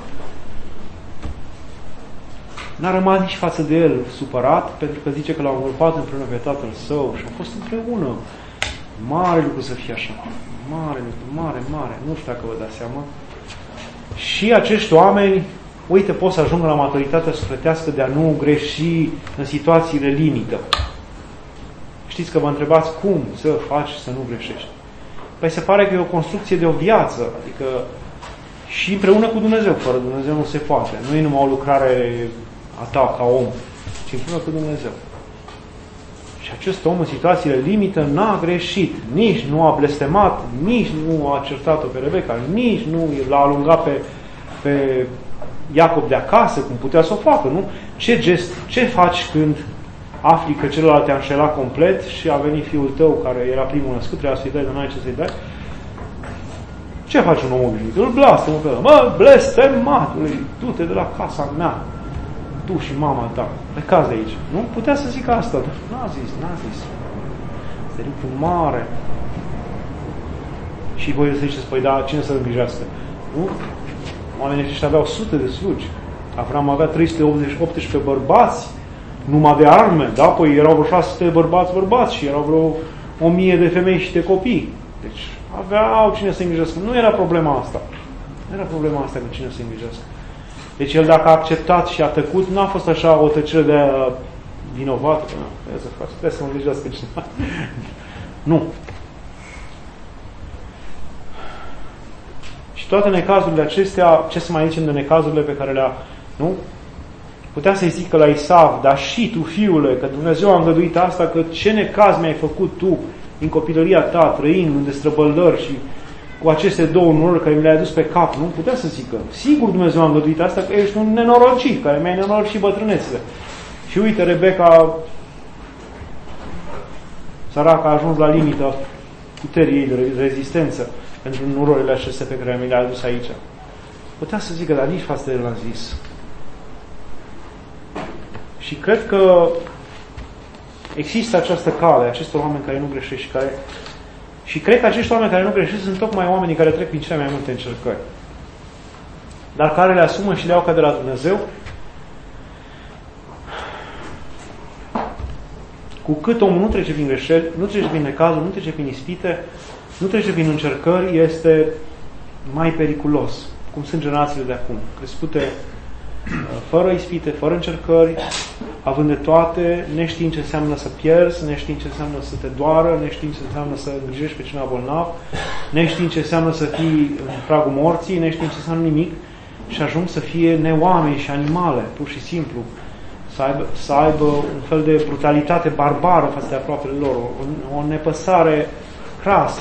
n-a rămas nici față de el supărat, pentru că zice că l-au îngropat împreună pe tatăl său și au fost împreună. Mare lucru să fie așa. Mare lucru, mare. Nu știu dacă vă dați seama. Și acești oameni, uite, pot să ajungă la maturitatea sufletească de a nu greși în situațiile limită. Știți că vă întrebați cum să faci să nu greșești. Păi se pare că e o construcție de o viață, adică și împreună cu Dumnezeu. Fără Dumnezeu nu se poate. Nu e numai o lucrare a ta ca om, ci împreună cu Dumnezeu. Și acest om în situațiile limită n-a greșit, nici nu a blestemat, nici nu a certat-o pe Rebecca, nici nu l-a alungat pe Iacob de acasă, cum putea să o facă, nu? Ce gest, ce faci când afli că celălalt te-a înșelat complet și a venit fiul tău, care era primul născut, trebuia să-i dai, dar n-ai ce să-i dai? Ce faci un om obișnuit? Îl blastă, mă, blestematule, du-te de la casa mea, tu și mama ta, pe caz de aici. Nu? Putea să zică asta, dar n-a zis. Este lucru mare. Și voi să ziceți, păi da, cine să îngrijească? Nu? Oamenii ăștia aveau sute de slugi. Avram avea 318 bărbați, numai de arme, da? Păi erau vreo 600 de bărbați și erau vreo 1000 de femei și de copii. Deci aveau cine să îngrijească. Nu era problema asta. Nu era problema asta cu cine să îngrijească. Deci el dacă a acceptat și a tăcut, nu a fost așa o tăcere de vinovată. Trebuie să mă îngrijească cineva. Nu. Și toate necazurile acestea, ce să mai zicem de necazurile pe care le-a... Nu? Putea să-i zică la Isav, dar și tu, fiule, că Dumnezeu a îngăduit asta, că ce necaz mi-ai făcut tu în copilăria ta, trăind în destrăbălări și cu aceste două noruri care mi le-ai adus pe cap, nu? Putea să zică, sigur Dumnezeu a îngăduit asta, că ești un nenorocit, care mi-ai nenorocit bătrânețile. Și uite, Rebecca, săraca, a ajuns la limita puterii ei de rezistență pentru nororile acestea pe care mi le-a adus aici. Putea să zică, dar nici față de el l-a zis. Și cred că există această cale, acestor oameni care nu greșesc și cred că acești oameni care nu greșesc sunt tocmai oamenii care trec prin cele mai multe încercări, dar care le asumă și le iau ca de la Dumnezeu. Cu cât omul nu trece prin greșeli, nu trece prin necazuri, nu trece prin ispite, nu trece prin încercări, este mai periculos, cum sunt generațiile de acum, crescute fără ispite, fără încercări, având de toate, neștiind ce înseamnă să pierzi, neștiind ce înseamnă să te doară, neștiind ce înseamnă să îngrijești pe cineva bolnav, neștiind ce înseamnă să fii în pragul morții, neștiind ce înseamnă nimic și ajung să fie neoameni și animale, pur și simplu, să aibă un fel de brutalitate barbară față de aproapele lor, o nepăsare crasă.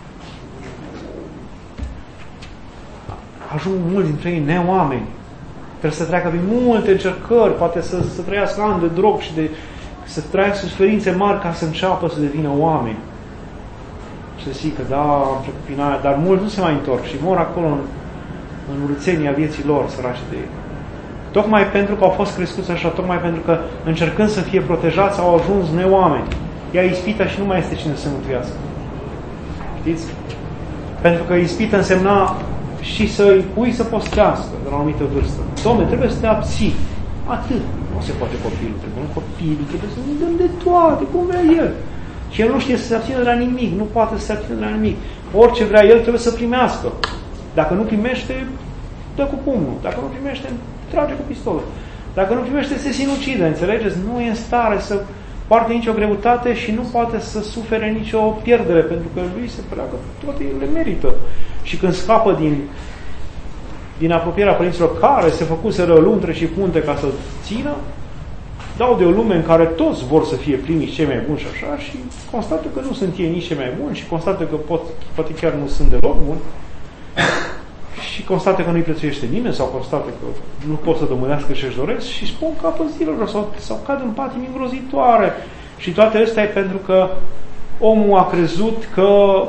Ajung mulți dintre ei neoameni. Trebuie să treacă prin multe încercări, poate să trăiască ani de drog și să trăiască suferințe mari ca să înceapă să devină oameni. Și să zică, da, am trecut prin aia, dar mulți nu se mai întorc și mor acolo în urâțenia vieții lor, săraci de ei. Tocmai pentru că au fost crescuți așa, tocmai pentru că încercând să fie protejați, au ajuns neoameni. Ia ispita și nu mai este cine să mântuiască. Știți? Pentru că ispita însemna și să-i pui să postească de la o anumită vârstă. Dom'le, trebuie să te abții. Atât. Nu se poate copilul. Trebuie să ne dăm de toate, cum vrea el. Și el nu știe să se abțină de la nimic. Nu poate să se abțină de la nimic. Orice vrea el trebuie să primească. Dacă nu primește, dă cu pumnul. Dacă nu primește, trage cu pistolul. Dacă nu primește, se sinucide. Înțelegeți? Nu e în stare să poarte nicio greutate și nu poate să sufere nicio pierdere, pentru că lui se părea că toate le merită. Și când scapă din apropierea părinților care se făcuseră luntre și punte ca să țină, dau de o lume în care toți vor să fie primii cei mai buni și așa, și constată că nu sunt ei nici cei mai buni și constată că poate chiar nu sunt deloc buni și constată că nu-i prețuiește nimeni sau constată că nu pot să domânească ce-și doresc și spun capul zilelor sau cad în patimi îngrozitoare. Și toate astea e pentru că omul a crezut că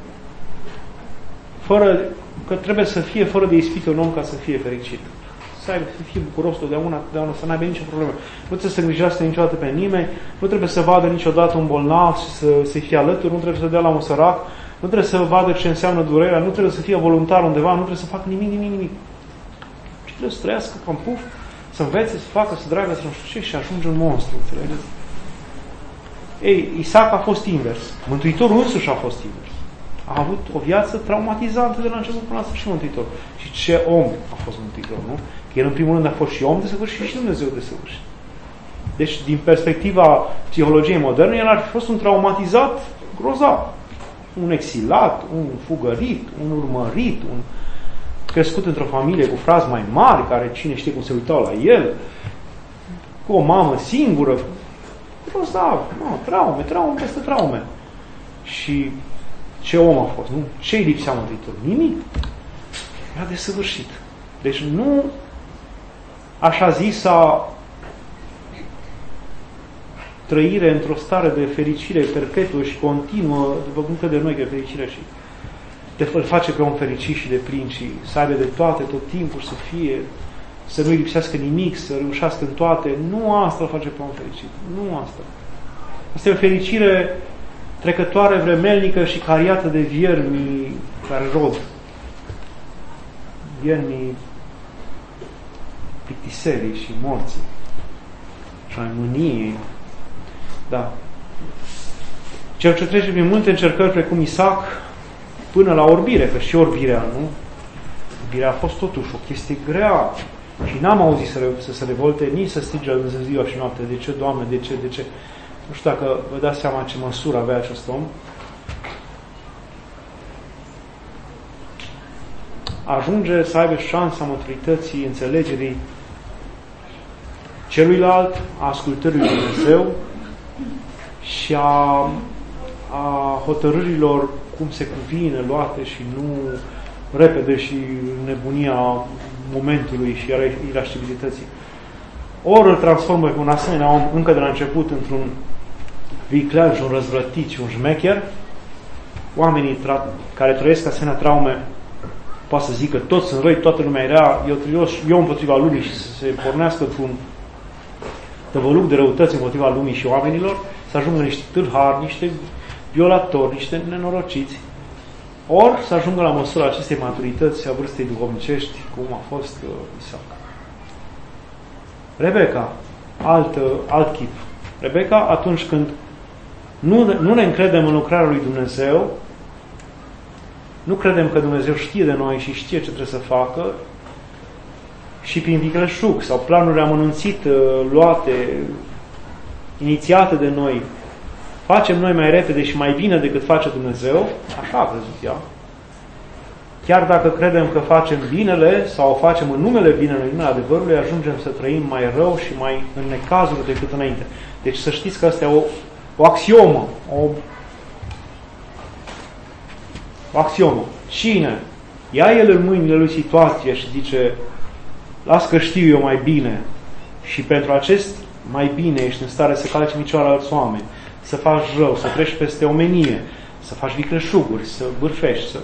trebuie să fie fără de ispită un om ca să fie fericit. Să fie bucuros totdeauna, să n-aibă nicio problemă. Nu trebuie să îngrijească niciodată pe nimeni, nu trebuie să vadă niciodată un bolnav și să-i fie alături, nu trebuie să dea la un sărac, nu trebuie să vadă ce înseamnă durerea, nu trebuie să fie voluntar undeva, nu trebuie să facă nimic. Și trebuie să trăiască ca un puf, să învețe, să facă, să dragă, să nu știu ce și ajunge un monstru, înțelegeți? Ei, Isaac a fost invers. Mântuitorul însuși a fost invers. A avut o viață traumatizantă de la început până la sfârșit Mântuitor. Și ce om a fost Mântuitor, nu? Că el în primul rând a fost și om de săvârșit și Dumnezeu de săvârșit. Deci, din perspectiva psihologiei moderne, el ar fi fost un traumatizat grozav. Un exilat, un fugărit, un urmărit, un crescut într-o familie cu frați mai mari, care cine știe cum se uitau la el, cu o mamă singură. Grozav, traume peste traume. Și ce om a fost, nu? Ce-i lipsea Mântuitorul? Nimic. Era desăvârșit. Deci nu așa zisa trăire într-o stare de fericire perpetuă și continuă, după cum crede noi că fericirea și îl face pe om fericit și de plin și să aibă de toate tot timpul, să nu-i lipsească nimic, să reușească în toate. Nu asta îl face pe om fericit. Nu asta. Asta e o fericire trecătoare, vremelnică și cariată de viermii care rod. Viermii plictiselii și morții și ai mâniei. Da. Cel ce trece prin multe încercări precum Isaac până la orbire, că și orbirea, nu? Orbirea a fost totuși o chestie grea și n-am auzit să se revolte, nici să strige în ziua și noapte. De ce, Doamne, de ce? Nu știu dacă vă dați seama ce măsură avea acest om. Ajunge să aibă șansa maturității, înțelegerii celuilalt, a ascultării lui Dumnezeu și a hotărârilor cum se cuvine, luate și nu repede și nebunia momentului și irascibilității. Ori îl transformă pe un asemenea om încă de la început într-un viclean și un răzvrătit și un șmecher. Oamenii care trăiesc asemenea traume poate să zică toți sunt răi, toată lumea e rea, eu împotriva lumii și să se pornească într-un tăvăluc de răutăți împotriva lumii și oamenilor, să ajungă niște tâlhari, niște violatori, niște nenorociți. Ori să ajungă la măsura acestei maturități a vârstei duhovnicești, cum a fost Isaac. Rebecca, alt chip. Rebecca, atunci când nu ne încredem în lucrarea lui Dumnezeu, nu credem că Dumnezeu știe de noi și știe ce trebuie să facă, și prin vicleșug sau planuri amănunțite, luate, inițiate de noi, facem noi mai repede și mai bine decât face Dumnezeu, așa a crezut ea. Chiar dacă credem că facem binele sau o facem în numele binelui, în numele adevărului, ajungem să trăim mai rău și mai în necazuri decât înainte. Deci să știți că asta e o axiomă. O axiomă. Cine ia el în mâinile lui situație și zice las că știu eu mai bine și pentru acest mai bine ești în stare să calci în picioare alți oameni, să faci rău, să treci peste omenie, să faci vicleșuguri, să bârfești,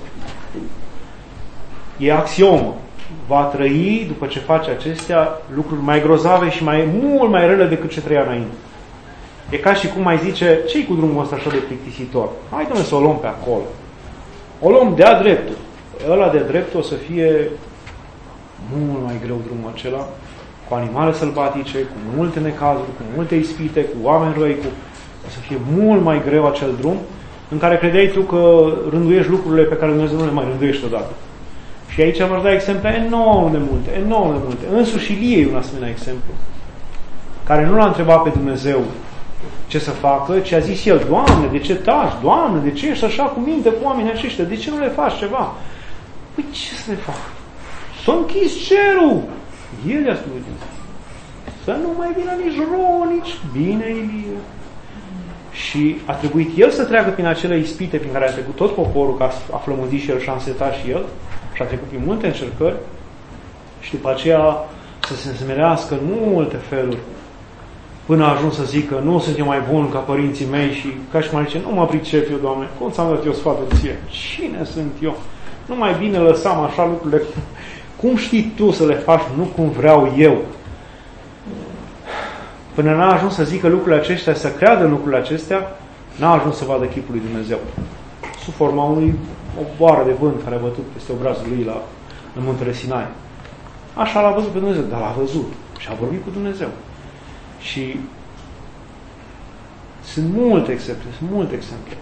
e axiomă. Va trăi, după ce face acestea, lucruri mai grozave și mult mai rele decât ce trăia înainte. E ca și cum mai zice, ce-i cu drumul ăsta așa de plictisitor? Hai, dom'le, să o luăm pe acolo. O luăm de-a dreptul. Ăla de dreptul o să fie mult mai greu drumul acela, cu animale sălbatice, cu multe necazuri, cu multe ispite, cu oameni răi, o să fie mult mai greu acel drum în care credeai tu că rânduiești lucrurile pe care Dumnezeu nu le mai rânduiești odată. Și aici v-aș da exemple enorm de multe. Însuși Ilie e un asemenea exemplu, care nu l-a întrebat pe Dumnezeu ce să facă, ci a zis el, Doamne, de ce taci? Doamne, de ce ești așa cu minte cu oamenii aceștia? De ce nu le faci ceva? Păi ce să le fac? S-a închis cerul! El i-a spus, să nu mai vină nici rău, nici bine, Ilie. Și a trebuit el să treacă prin acele ispite prin care a trecut tot poporul, ca a flămânzit și el și a însetat și el, și a trecut prin multe încercări, și după aceea să se smerească în multe feluri, până a ajuns să zică, nu sunt eu mai bun ca părinții mei, și ca și mai zice, nu mă pricep eu, Doamne, cum ți-am dat eu sfatul ție? Cine sunt eu? Nu mai bine lăsam așa lucrurile. Cum știi tu să le faci, nu cum vreau eu? Până n-a ajuns să zică lucrurile acestea, să creadă lucrurile acestea, n-a ajuns să vadă chipul lui Dumnezeu. Sub forma o boară de vânt care a bătut peste obrazul lui în muntele Sinai. Așa l-a văzut pe Dumnezeu, dar l-a văzut și a vorbit cu Dumnezeu. Și sunt multe exemple.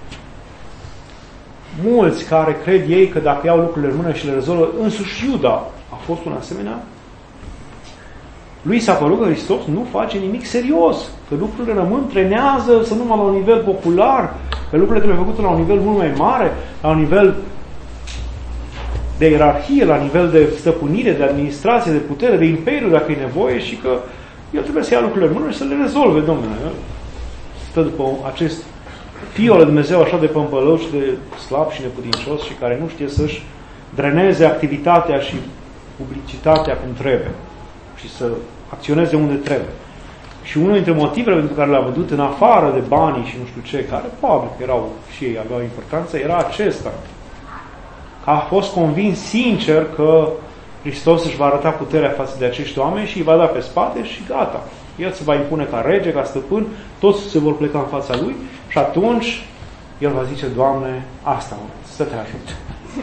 Mulți care cred ei că dacă iau lucrurile în mână și le rezolvă, însuși Iuda a fost un asemenea. Lui s-a părut că Hristos nu face nimic serios, că lucrurile rămân, trenează, să numai la un nivel popular, că lucrurile trebuie făcute la un nivel mult mai mare, la un nivel de ierarhie, la nivel de stăpânire, de administrație, de putere, de imperiu, dacă e nevoie, și că el trebuie să ia lucrurile în mână și să le rezolve, Domnule. Stă după acest Fiul lui Dumnezeu așa de pămpălău și de slab și neputincios și care nu știe să-și dreneze activitatea și publicitatea cum trebuie și să acționeze unde trebuie. Și unul dintre motivele pentru care l-a văzut în afară de banii și nu știu ce, care probabil că erau și ei aveau importanță, era acesta. Că a fost convins sincer că Hristos își va arăta puterea față de acești oameni și îi va da pe spate și gata. El se va impune ca rege, ca stăpân, toți se vor pleca în fața lui și atunci el va zice, Doamne, asta să te ajut.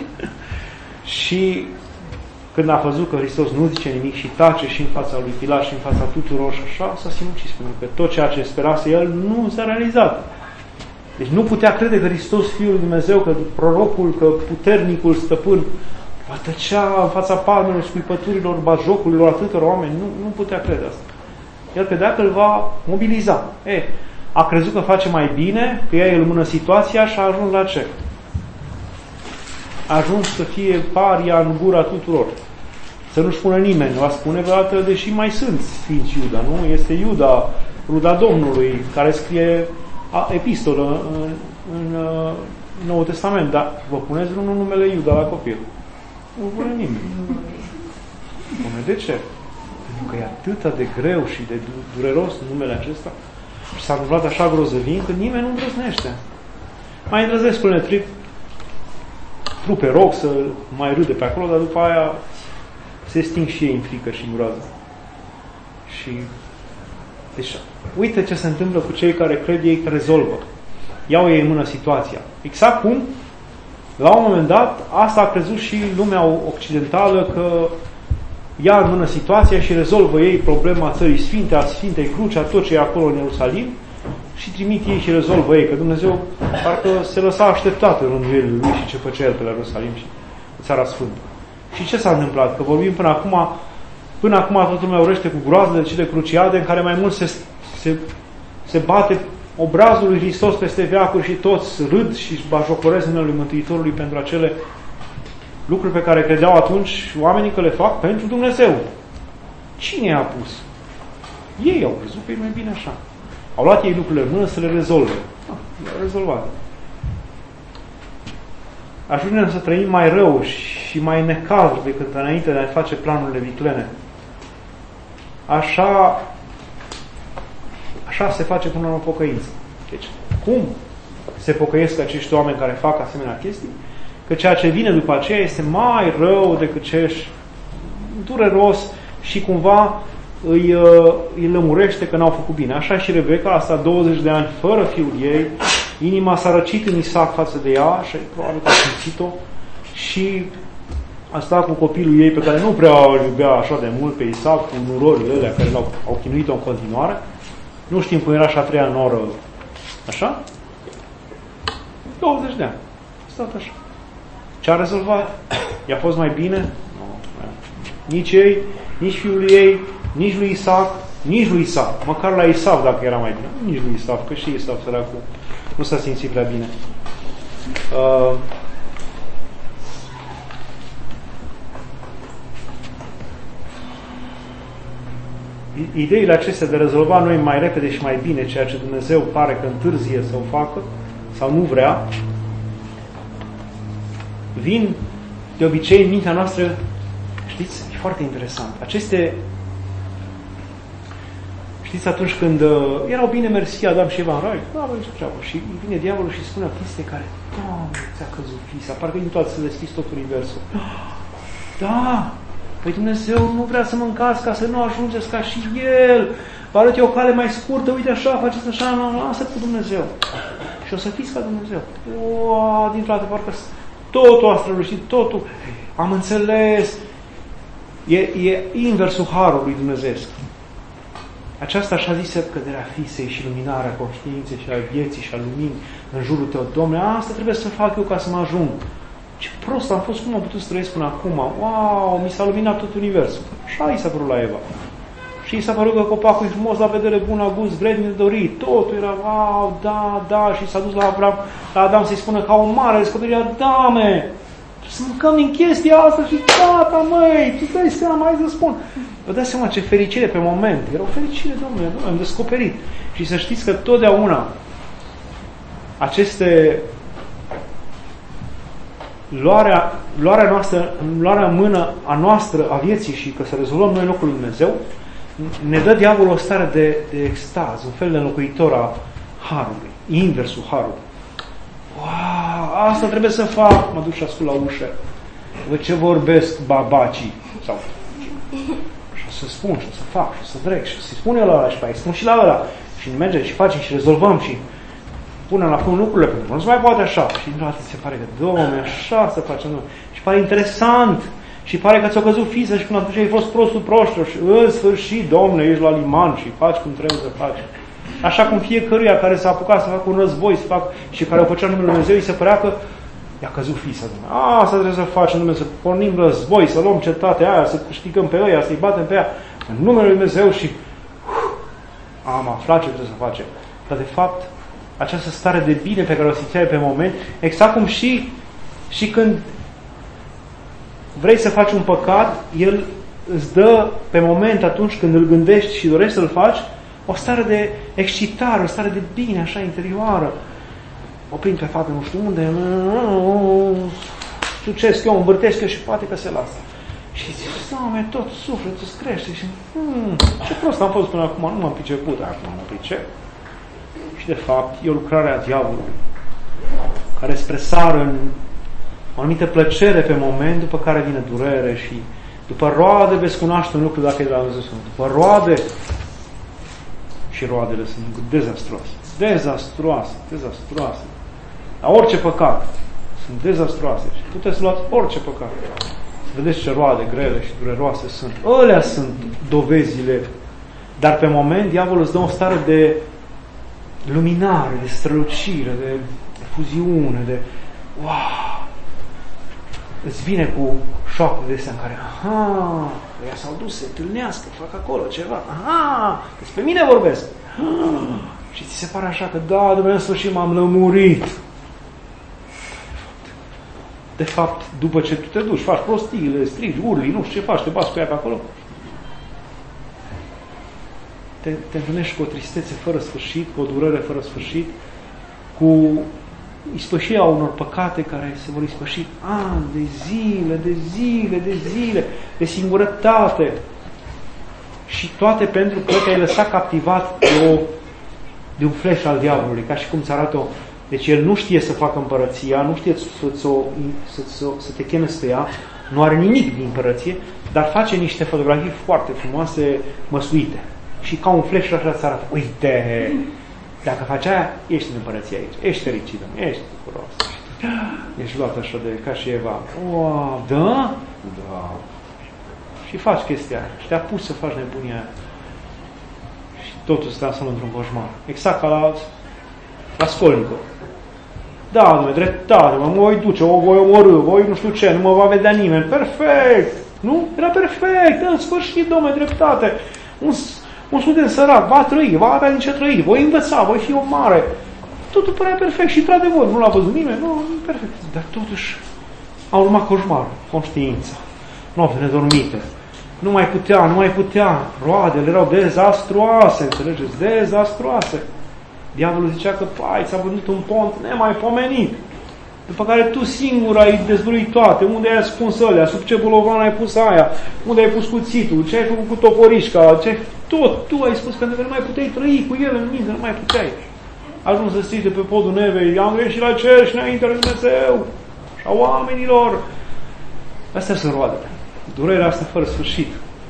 Și când a văzut că Hristos nu zice nimic și tace și în fața lui Pilat și în fața tuturor și așa, s-a sinucis, pentru că tot ceea ce sperase el nu s-a realizat. Deci nu putea crede că Hristos, Fiul lui Dumnezeu, că prorocul, că puternicul stăpân va tăcea în fața palmelor, scuipăturilor, batjocurilor, atâtor oameni. Nu putea crede asta. El credea că îl va mobiliza. A crezut că face mai bine, că ia el în mână situația și a ajuns la ce? A ajuns să fie paria în gura tuturor. Să nu-și spună nimeni. Va spune vreodată, deși mai sunt Sfinți Iuda, nu? Este Iuda, ruda Domnului, care scrie epistolă în Noul Testament. Dar vă puneți vreunul numele Iuda la copil? Nu pune nimeni. Spune, de ce? Pentru că e atât de greu și de dureros numele acesta. Și s-a întâmplat așa grozăvin că nimeni nu îndrăznește. Mai îndrăznesc până trupe rog să mai râde pe acolo, dar după aia se sting și ei în frică și în groază. Și deci, uite ce se întâmplă cu cei care cred ei că rezolvă. Iau ei în mână situația. Exact cum, la un moment dat, asta a crezut și lumea occidentală, că ia în mână situația și rezolvă ei problema țării sfinte, a Sfintei Cruci, a tot ce e acolo în Ierusalim, și trimit ei și rezolvă ei, că Dumnezeu parcă se lăsa așteptat în rânduielile lui și ce făcea el pe la Ierusalim și Țara Sfântă. Și ce s-a întâmplat? Că vorbim până acum toată lumea urăște cu groazele cele cruciade în care mai mult se bate obrazul lui Hristos peste veacuri și toți râd și își bajocoresc în numele Mântuitorului pentru acele lucruri pe care credeau atunci oamenii că le fac pentru Dumnezeu. Cine i-a pus? Ei au crezut că e mai bine așa. Au luat ei lucrurile în mână să le rezolve. Le-au rezolvat. Ajungem să trăim mai rău și mai necaz decât înainte de a face planurile viclene. Așa se face până la pocăință. Deci, cum se pocăiesc acești oameni care fac asemenea chestii? Că ceea ce vine după aceea este mai rău decât ce își dureros și cumva îi lămurește că n-au făcut bine. Așa și Rebecca, asta 20 de ani fără fiul ei, inima s-a răcit în Isaac față de ea și probabil că a simțit-o și a stat cu copilul ei pe care nu prea îl iubea așa de mult pe Isaac, cu nurorile alea care au chinuit-o în continuare. Nu știm cum era și a treia noră. Așa? 20 de ani. A stat așa. Ce a rezolvat? I-a fost mai bine? Nu. Nici ei, nici fiul ei, nici lui Isaac, nici lui Isaac. Măcar la Isaac dacă era mai bine. Nici lui Isaac, că și Isaac săracul nu s-a simțit prea bine. ideile acestea de rezolva noi mai repede și mai bine ceea ce Dumnezeu pare că întârzie să o facă sau nu vrea, vin de obicei în mintea noastră, știți, e foarte interesant. Știți, atunci când erau bine mersi Adam și Eva în rai, nu avem ce treabă. Și vine diavolul și spune o chestie care, Doamne, ți-a căzut fisa, parcă din toate să deschizi tot universul. Da, păi Dumnezeu nu vrea să mâncați ca să nu ajungeți ca și El. Vă arăt eu o cale mai scurtă, uite așa, faceți așa, lasă cu Dumnezeu. Și o să fiți ca Dumnezeu. Din toate, parcă totul a strălucit, totul. Am înțeles. E inversul harului Dumnezeu. Aceasta așa zisă căderea fisei și luminarea conștiinței și a vieții și a luminii în jurul tău. Dom'le, asta trebuie să fac eu ca să mă ajung. Ce prost am fost, cum am putut să trăiesc până acum? Wow, mi s-a luminat tot universul. Așa i s-a părut la Eva. Și i s-a părut că copacul e frumos, la vedere bun, la gust, vrednic de dorit. Totul era, wow, da, și s-a dus la Abraham, la Adam să-i spună ca o mare descoperire, Adame, să mâncăm din chestia asta și gata, măi, tu dai seama, hai să spun. Vă dați seama ce fericire pe moment. Era o fericire, Domnule, am descoperit. Și să știți că totdeauna aceste luarea în mână a noastră, a vieții și că să rezolvăm noi locul lui Dumnezeu, ne dă diavolul o stare de extaz, un fel de înlocuitor a harului, inversul harului. Wow, asta trebuie să fac. Mă duc și ascult la ușă. Văd ce vorbesc babacii. Sau și o să spun, și o să fac, și o să trec, și o să-i spun eu la ăla, și îi spun și la ăla. Și mergem, și facem, și rezolvăm, și punem la punct lucrurile, pentru că nu se mai poate așa. Și din se pare că, Doamne, așa să facem noi. Și pare interesant. Și pare că ți-a căzut fisă și până atunci ai fost prostul proștilor. Și în sfârșit, Domnule, ești la liman și faci cum trebuie să faci. Așa cum fiecăruia care s-a apucat să facă un război și care o făcea în numele Dumnezeu, îi se părea că i-a căzut fisa. Asta trebuie să facem, Dumnezeu, să pornim război, să luăm cetatea aia, să câștigăm pe ăia, să-i batem pe ea în numele Lui Dumnezeu și am aflat ce trebuie să facem. Dar de fapt, această stare de bine pe care o simțeai pe moment, exact cum și când vrei să faci un păcat, El îți dă pe moment atunci când îl gândești și dorești să-l faci, o stare de excitare, o stare de bine, așa, interioară. O prind pe fată nu știu unde, sucesc eu, învârtesc eu și poate că se lasă. Și zici, Doamne, tot sufletul îți crește și ce prost am fost până acum, nu m-am priceput, acum mă pricep. Și de fapt, e o lucrare a diavolului, care îți presară în o anumită plăcere pe moment, după care vine durere și după roade veți cunoaște un lucru dacă e de la Dumnezeu. După roade, și roadele sunt dezastruoase. La orice păcat sunt dezastruoase. Și puteți să luați orice păcat. Să vedeți ce roade grele și dureroase sunt. Alea sunt dovezile. Dar pe moment, diavolul îți dă o stare de luminare, de strălucire, de fuziune, de wow! Îți vine cu șocul de ăsta în care ăia s-au dus să se întâlnească, fac acolo ceva, despre mine vorbesc. Și ți se pare așa că da, Dumnezeu, în sfârșit m-am lămurit. De fapt, după ce tu te duci, faci prostiile, strigi, urli, nu știu ce faci, te bați cu ea pe acolo, te întâlnești cu o tristețe fără sfârșit, cu o durere fără sfârșit, cu ispășirea unor păcate care se vor ispăși ani, de zile, de singurătate. Și toate pentru că te-ai lăsat captivat de un flash al diavolului, ca și cum ți arată Deci el nu știe să facă împărăția, nu știe să te cheme spre ea, nu are nimic din împărăție, dar face niște fotografii foarte frumoase, măsluite. Și ca un flash așa ți arată, uite, dacă faci aia, ești în împărăție aici, ești fericit, ești bucuros. Ești luat așa de ca și Eva. Wow, da? Da. Și faci chestia aia. Și te-a pus să faci nebunia aia. Și totul se transformă într-un coșmar. Exact ca la Skolnikov. Da, dom'le, dreptate, mă voi duce, o voi omorâ, voi nu știu ce, nu mă va vedea nimeni. Perfect! Nu? Era perfect! În sfârșit, dom'le, dreptate. Un student sărac va trăi, va avea din ce trăi, voi învăța, voi fi om mare. Totul părea perfect și într-adevăr, nu l-a văzut nimeni, nu, perfect. Dar totuși a urmat coșmarul, conștiința, nopți nedormite, Nu mai putea. Roadele erau dezastruoase, înțelegeți? Dezastruoase. Diavolul zicea că, ți-a vândut un pont nemaipomenit. După care tu singur ai dezvăluit toate. Unde ai ascuns ălea? Sub ce bolovan ai pus aia? Unde ai pus cuțitul? Ce ai făcut cu toporișca? Tot tu ai spus, pentru că nu mai puteai trăi cu el în minte, nu mai puteai. Ajuns să strige pe podul Nevei, am greșit la cer și înainte lui Dumnezeu și a oamenilor. Astea sunt roadele. Durerea asta fără sfârșit.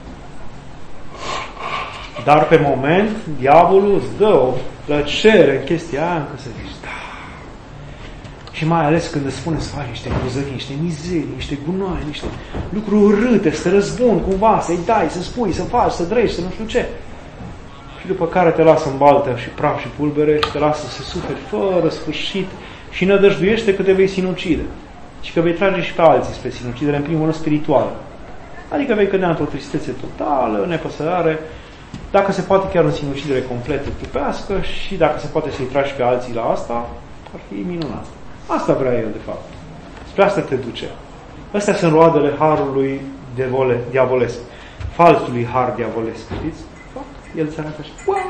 Dar pe moment, diavolul îți dă o plăcere în chestia aia, încă să zici, da. Și mai ales când îți spune să faci niște cruzării, niște mizerii, niște gunoaie, niște lucruri urâte, să te răzbuni cumva, să-i dai, să spui, să faci, să dregi, să nu știu ce. Și după care te lasă în baltă și praf și pulbere și te lasă să suferi fără sfârșit și nădăjduiește că te vei sinucide. Și că vei trage și pe alții spre sinucidere, în primul rând spirituală. Adică vei cădea într-o tristețe totală, nepăsărare, dacă se poate chiar în sinucidere completă trupească și dacă se poate să-i tragi pe alții la asta, ar fi minunat. Asta vrea el, de fapt. Spre asta te duce. Astea sunt roadele harului diavolesc. Falsului har diavolesc, știți? El îți arată așa.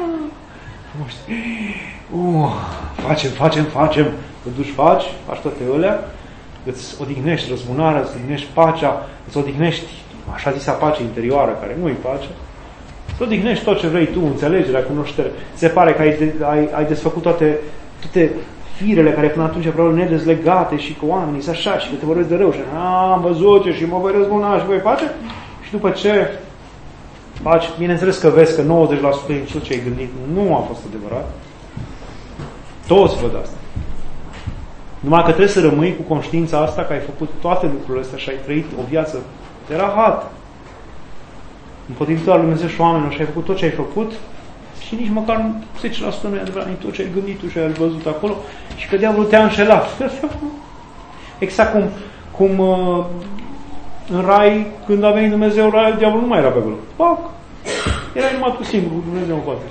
Facem. Te duci, faci toate alea, îți odihnești răzbunarea, îți odihnești pacea, îți odihnești așa zisa pace interioară, care nu-i pace, îți odihnești tot ce vrei tu, înțelegerea, cunoaștere. Se pare că ai desfăcut toate firele care până atunci erau nedezlegate și că oamenii sunt așa și că te vorbesc de rău și am văzut ce și mă voi răzbuna și voi face. Și după ce faci, bineînțeles că vezi că 90% din tot ce ai gândit nu a fost adevărat. Toți văd asta. Numai că trebuie să rămâi cu conștiința asta că ai făcut toate lucrurile astea și ai trăit o viață de rahat. Împotrivitor lui Dumnezeu și oamenilor și ai făcut tot ce ai făcut și nici măcar 10% nu e adevărat din tot ce ai gândit tu și ai văzut acolo și că diavolul te-a înșelat. Exact cum în rai, când a venit Dumnezeu, rai, diavolul nu mai era pe acolo. Pac! Erai numai tu singur cu Dumnezeu în față.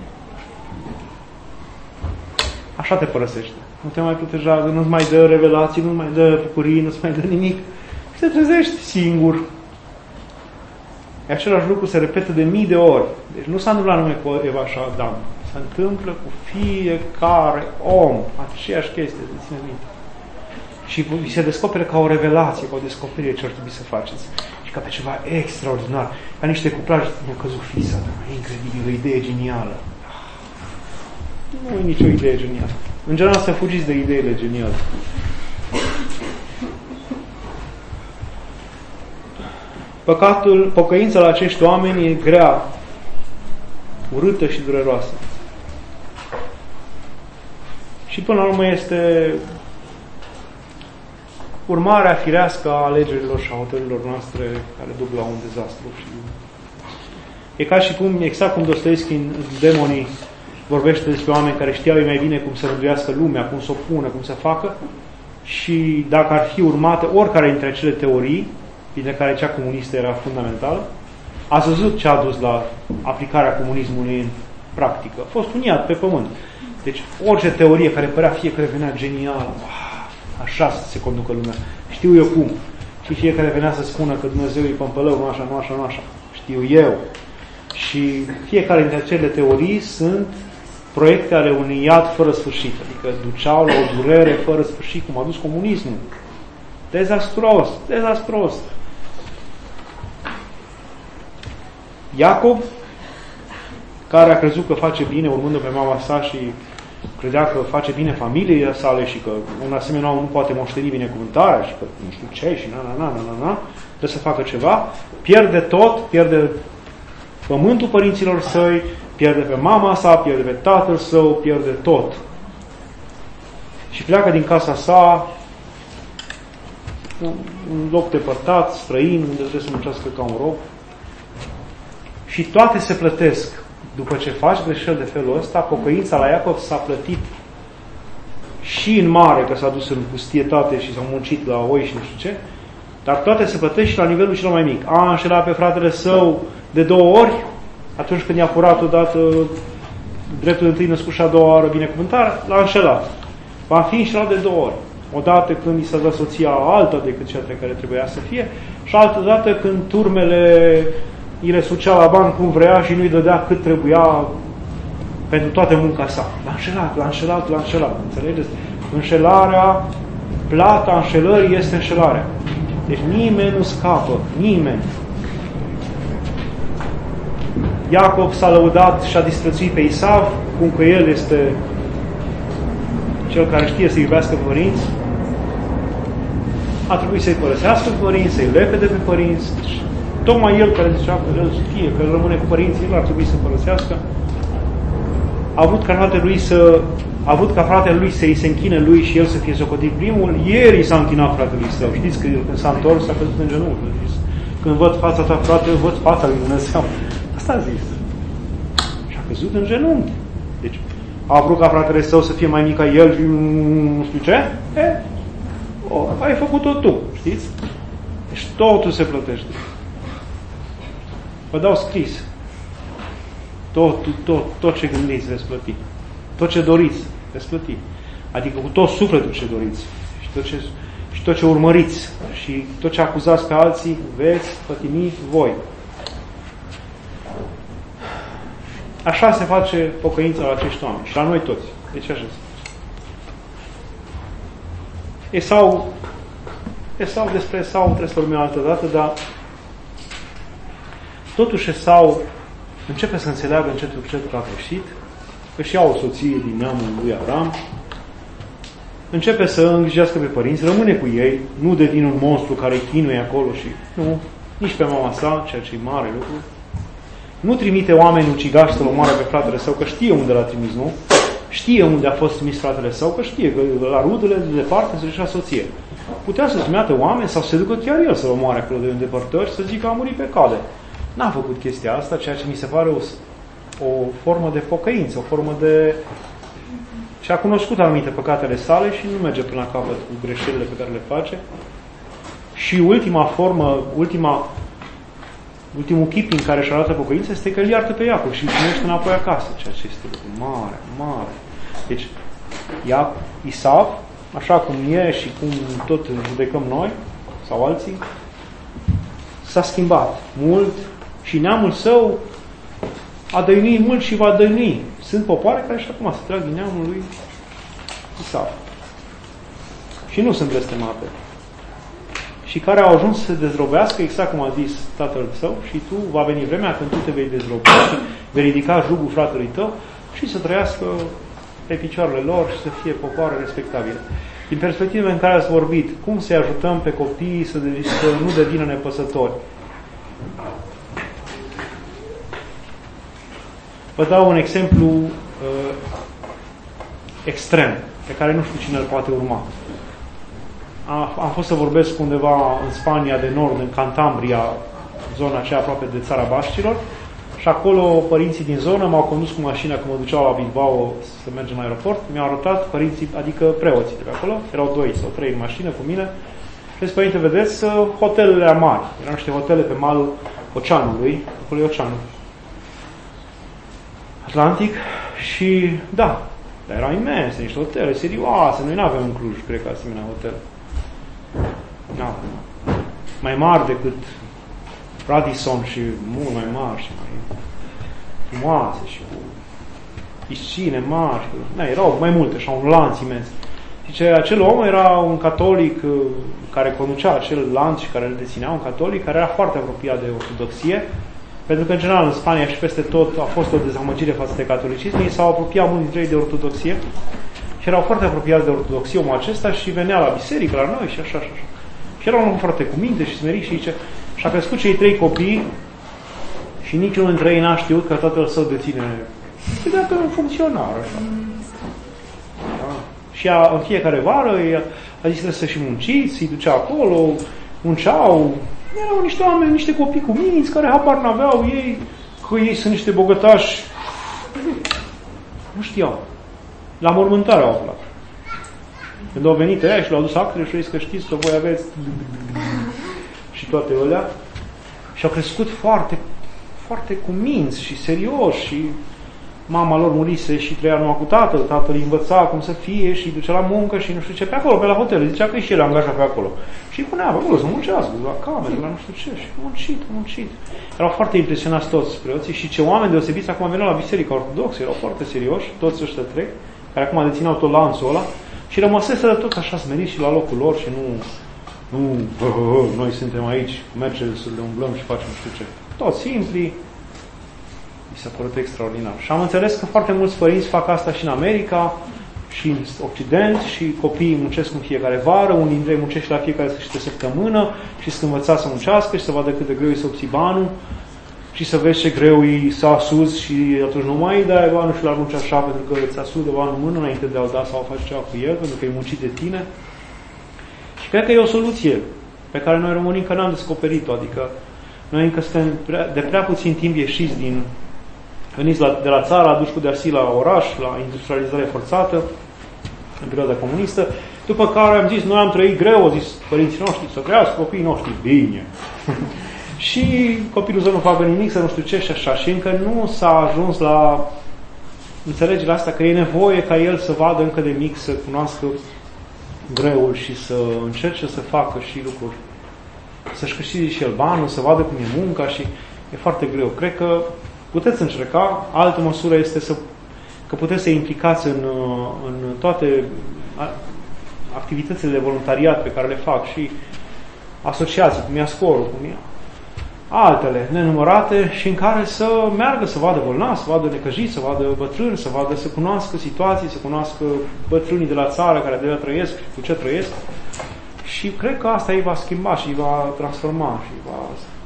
Așa te părăsește. Nu te mai protejează, nu-ți mai dă revelații, nu-ți mai dă bucurii, nu-ți mai dă nimic. Și te trezești singur. E același lucru se repetă de mii de ori. Deci nu s-a întâmplat numai cu Eva și Adam. Se întâmplă cu fiecare om. Aceeași chestie, de ține minte. Și vi se descoperă ca o revelație, ca o descoperire ce ar trebui să faceți. Și ca pe ceva extraordinar. Ca niște cuplaje, mi-a căzut fisa, e incredibil, o idee genială. Nu e nicio idee genială. În general să fugiți de ideile geniale. Pocăința la acești oameni e grea, urâtă și dureroasă. Și până la urmă este urmarea firească a alegerilor și a hotărârilor noastre care duc la un dezastru. E ca și cum, exact cum Dostoevski în Demonii vorbește despre oameni care știau mai bine cum să rânduiască lumea, cum să o pună, cum să facă și dacă ar fi urmate oricare dintre acele teorii, dintre care cea comunistă era fundamentală, ați văzut ce a dus la aplicarea comunismului în practică. A fost un iad pe pământ. Deci orice teorie care părea fiecare venea genială, așa să se conducă lumea. Știu eu cum. Și fiecare venea să spună că Dumnezeu e pămpălău, nu așa, nu așa, nu așa. Știu eu. Și fiecare dintre acele teorii sunt proiecte ale unui iad fără sfârșit. Adică duceau la o durere fără sfârșit, cum a dus comunismul. Dezastruos, dezastruos. Iacob, care a crezut că face bine urmând pe mama sa și credea că face bine familiei sale și că un asemenea om nu poate moșteni binecuvântarea și că nu știu ce și trebuie să facă ceva, pierde tot, pierde pământul părinților săi, pierde pe mama sa, pierde pe tatăl său, pierde tot. Și pleacă din casa sa un loc depărtat, străin, unde trebuie să muncească ca un rob. Și toate se plătesc. După ce faci greșeli de felul ăsta, pocăința la Iacov s-a plătit și în mare, că s-a dus în pustietate și s-a muncit la oi și nu știu ce, dar toate se plătesc și la nivelul cel mai mic. A înșelat pe fratele său de 2 ori, atunci când i-a furat odată dreptul de întâi născut și a doua oară binecuvântare, l-a înșelat. Va fi înșelat de 2 ori. Odată când i s-a dat soția alta decât cea care trebuia să fie și altă dată când turmele îi resucea la bani cum vrea și nu-i dădea cât trebuia pentru toată munca sa. L-a înșelat. Înțelegeți? Înșelarea, plata înșelării este înșelarea. Deci nimeni nu scapă. Nimeni. Iacob s-a lăudat și a disprețuit pe Isav, cum că el este cel care știe să iubească pe părinți. A trebuit să-i părăsească pe părinți, să-i lepede pe părinți. Tocmai el care zicea că el știe că el rămâne cu părinții, el ar trebui să părăsească. A avut ca fratele lui să-i se închine lui și el să fie socotit primul. Ieri s-a închinat fratelui său. Știți că când s-a întors, s-a căzut în genunchi. Când văd fața ta, frate, văd fața lui Dumnezeu. Asta a zis. Și a căzut în genunchi. Deci, a vrut ca fratele său să fie mai mic ca el și nu știu ce? Ai făcut-o tu, știți? Deci totul se plătește. Vă dau scris. Tot ce gândiți veți plăti. Tot ce doriți veți plăti. Adică cu tot sufletul ce doriți. Și tot ce urmăriți. Și tot ce acuzați pe alții veți pătimi voi. Așa se face pocăința la acești oameni. Și la noi toți. Deci așa. Esau, despre Esau trebuie să vorbim altă dată, dar totuși Esau începe să înțeleagă încetul că a greșit, își ia o soție din neamul lui Avram, începe să îngrijească pe părinți, rămâne cu ei, nu devine un monstru care îi chinuie acolo și nu, nici pe mama sa, ceea ce e mare lucru. Nu trimite oameni ucigași să-l omoare pe fratele său, că știe unde l-a trimis, nu? Știe unde a fost trimis fratele său, că știe că la rudele de departe se ducea soție. Putea să trimită oameni sau să se ducă chiar el să-l omoare acolo de îndepărtări, să zică că a murit pe cade. N-a făcut chestia asta, ceea ce mi se pare o formă de pocăință, o formă de... Și a cunoscut anumite păcatele sale și nu merge până la capăt cu greșelile pe care le face. Și ultima formă, ultimul chip în care își arată pocăința este că îl iartă pe Iacob și îl primește înapoi acasă, ceea ce este mare, mare. Deci, Isav, așa cum e și cum tot judecăm noi, sau alții, s-a schimbat mult și neamul său a dăinuit mult și va dăinui. Sunt popoare care și acum se trag din neamul lui Isav. Și nu sunt blestemate. Și care au ajuns să se dezrobească, exact cum a zis tatăl său, și tu va veni vremea când tu te vei dezrobea și vei ridica jugul fratelui tău și să trăiască pe picioarele lor și să fie popoare respectabile. Din perspectiva în care ați vorbit, cum să-i ajutăm pe copii să nu devină nepăsători? Vă dau un exemplu extrem, pe care nu știu cine îl poate urma. Am fost să vorbesc undeva în Spania de Nord, în Cantabria, zona aceea aproape de țara Baștilor, și acolo părinții din zonă m-au condus cu mașina când mă duceau la Bilbao să mergem la aeroport, mi-au arătat părinții, adică preoții de pe acolo, erau 2 sau 3 în mașină cu mine, și zis, părinte, vedeți hotelele mari, erau niște hotele pe malul oceanului, acolo e oceanul Atlantic, și da, dar erau imense, niște hotele serioase, noi n-avem în Cluj, cred că asemenea hotel. Da. Mai mari decât Radisson și mult mai mari și mai frumoase și cu piscine mari. Da, erau mai multe și un lanț imens. Zice, acel om era un catolic care conducea acel lanț și care îl deținea, un catolic care era foarte apropiat de ortodoxie, pentru că în general în Spania și peste tot a fost o dezamăgire față de catolicism, ei s-au apropiat mulți dintre ei de ortodoxie și erau foarte apropiați de ortodoxie omul acesta și venea la biserică, la noi și așa. Și era un om foarte cu minte și smerit și zice, și-a crescut cei 3 copii și niciunul dintre ei n-a știut că tatăl său deține. Și dacă nu funcționa așa. Da. Și în fiecare vară a zis să și munciți, îi ducea acolo, munceau. Erau niște oameni, niște copii cu minți care habar n-aveau ei, că ei sunt niște bogătași. Nu știau. La mormântare au aflat. Când au venit aia și le-au dus actele și au zis că știți că voi aveți și toate alea. Și au crescut foarte, foarte cu minți și serios și mama lor murise și trăia numai cu tatăl îi învăța cum să fie și ducea la muncă și nu știu ce, pe acolo, pe la hotel, zicea că și el angajat pe acolo. Și punea pe acolo să muncească, la camere, la nu știu ce, și muncit. Erau foarte impresionați toți preoții și ce oameni deosebiți acum veneau la biserica ortodoxă, erau foarte serioși, toți ăștia trei, care acum dețineau tot lanțul ăla și rămăseseră tot așa smeriți și la locul lor și nu noi suntem aici, Mercedes-urile, umblăm și facem nu știu ce. Toți simpli. Mi s-a părut extraordinar. Și am înțeles că foarte mulți părinți fac asta și în America, și în Occident, și copiii muncesc în fiecare vară, unii dintre ei muncesc la fiecare sfârșit de săptămână și să învăța să muncească și să vadă cât de greu e să obții banul și să vezi ce greu e să asuzi și atunci nu mai dai banul și l-arunci așa pentru că îți asudă banul în mână înainte de a-l da sau a face ceva cu el, pentru că e muncit de tine. Și cred că e o soluție pe care noi românii încă n-am descoperit-o, adică noi încă suntem de prea puțin timp ieșiți veniți de la țară, aduși cu de-asil la oraș, la industrializare forțată, în perioada comunistă, după care am zis, noi am trăit greu, au zis părinții noștri, să crească copiii noștri bine. Și copilul să nu facă nimic, să nu știu ce și așa. Și încă nu s-a ajuns la înțelegerea asta că e nevoie ca el să vadă încă de mic, să cunoască greul și să încerce să facă și lucruri. Să-și câștige și el banul, să vadă cum e munca și e foarte greu. Cred că puteți încerca. Altă măsură este că puteți să implicați în toate activitățile de voluntariat pe care le fac și asociații, cum e Ascorul, cum e altele nenumărate și în care să meargă să vadă bolnavi, să vadă necăjiți, să vadă bătrâni, să cunoască situații, să cunoască bătrânii de la țară care de-aia trăiesc și cu ce trăiesc. Și cred că asta îi va schimba și îi va transforma și va...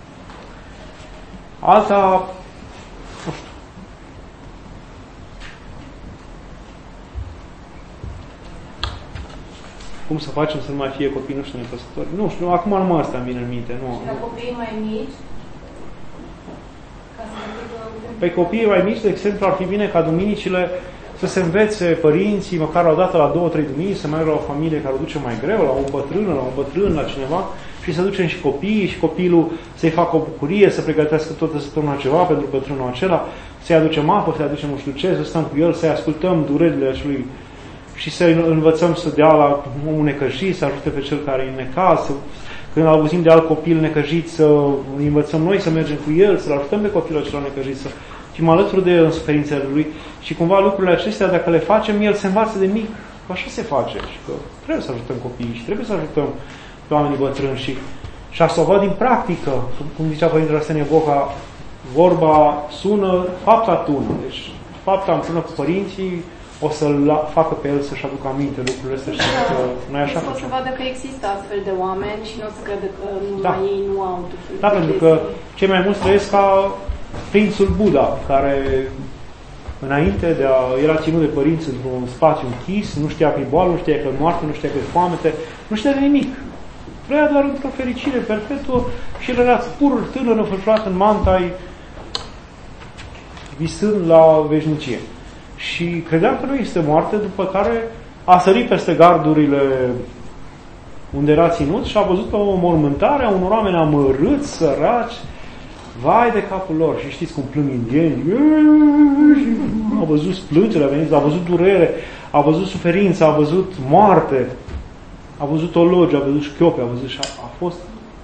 Alta, nu știu. Cum să facem să nu mai fie copii, nu știu, nepăsători? Nu știu, acum numai asta îmi vine în minte. Nu. Și la copiii mai mici? Pe copiii mai mici, de exemplu, ar fi bine ca duminicile să se învețe părinții, măcar o dată la 2-3 duminici, să meargă la o familie care o duce mai greu, la o bătrână, la un bătrân, la cineva, și să ducem și copiii și copilul să-i facă o bucurie, să pregătească toată săptămâna ceva pentru bătrânul acela, să-i aducem apă, să-i aducem nu știu ce, să stăm cu el, să-i ascultăm durerile acelui și să-i învățăm să dea la un necăjit, să ajute pe cel care e necaz, când auzim de alt copil necăjit, să îi învățăm noi să mergem cu el, să-l ajutăm pe copilul acela necăjit, să fim alături de el în suferințele lui și cumva lucrurile acestea, dacă le facem, el se învață de mic, că așa se face și că trebuie să ajutăm copiii și trebuie să ajutăm pe oamenii bătrâni și asta o văd din practică, cum zicea Părintele Arsenie Boca, vorba sună, fapta tună, deci fapta împreună cu părinții o să-l facă pe el să-și aducă aminte lucrurile astea și că noi așa facem. O să vadă că există astfel de oameni și nu o să crede că numai ei nu au. Da, pentru că cei mai mulți trăiesc ca prințul Buddha, care înainte era ținut de părinți într-un spațiu închis, nu știa că e boală, nu știa că e moarte, nu știa că e foamete, nu știa de nimic. Trăia doar într-o fericire perpetuă și el era pur tânăr înfășurat în mantai, visând la veșnicie. Și credeam că nu este moarte, după care a sărit peste gardurile unde era ținut și a văzut o mormântare a unor oameni amărâți, săraci, vai de capul lor. Și știți cum plâng indieni? A văzut plângere, a văzut durere, a văzut suferință, a văzut moarte, a văzut ologi, a văzut șchiope, a văzut și a fost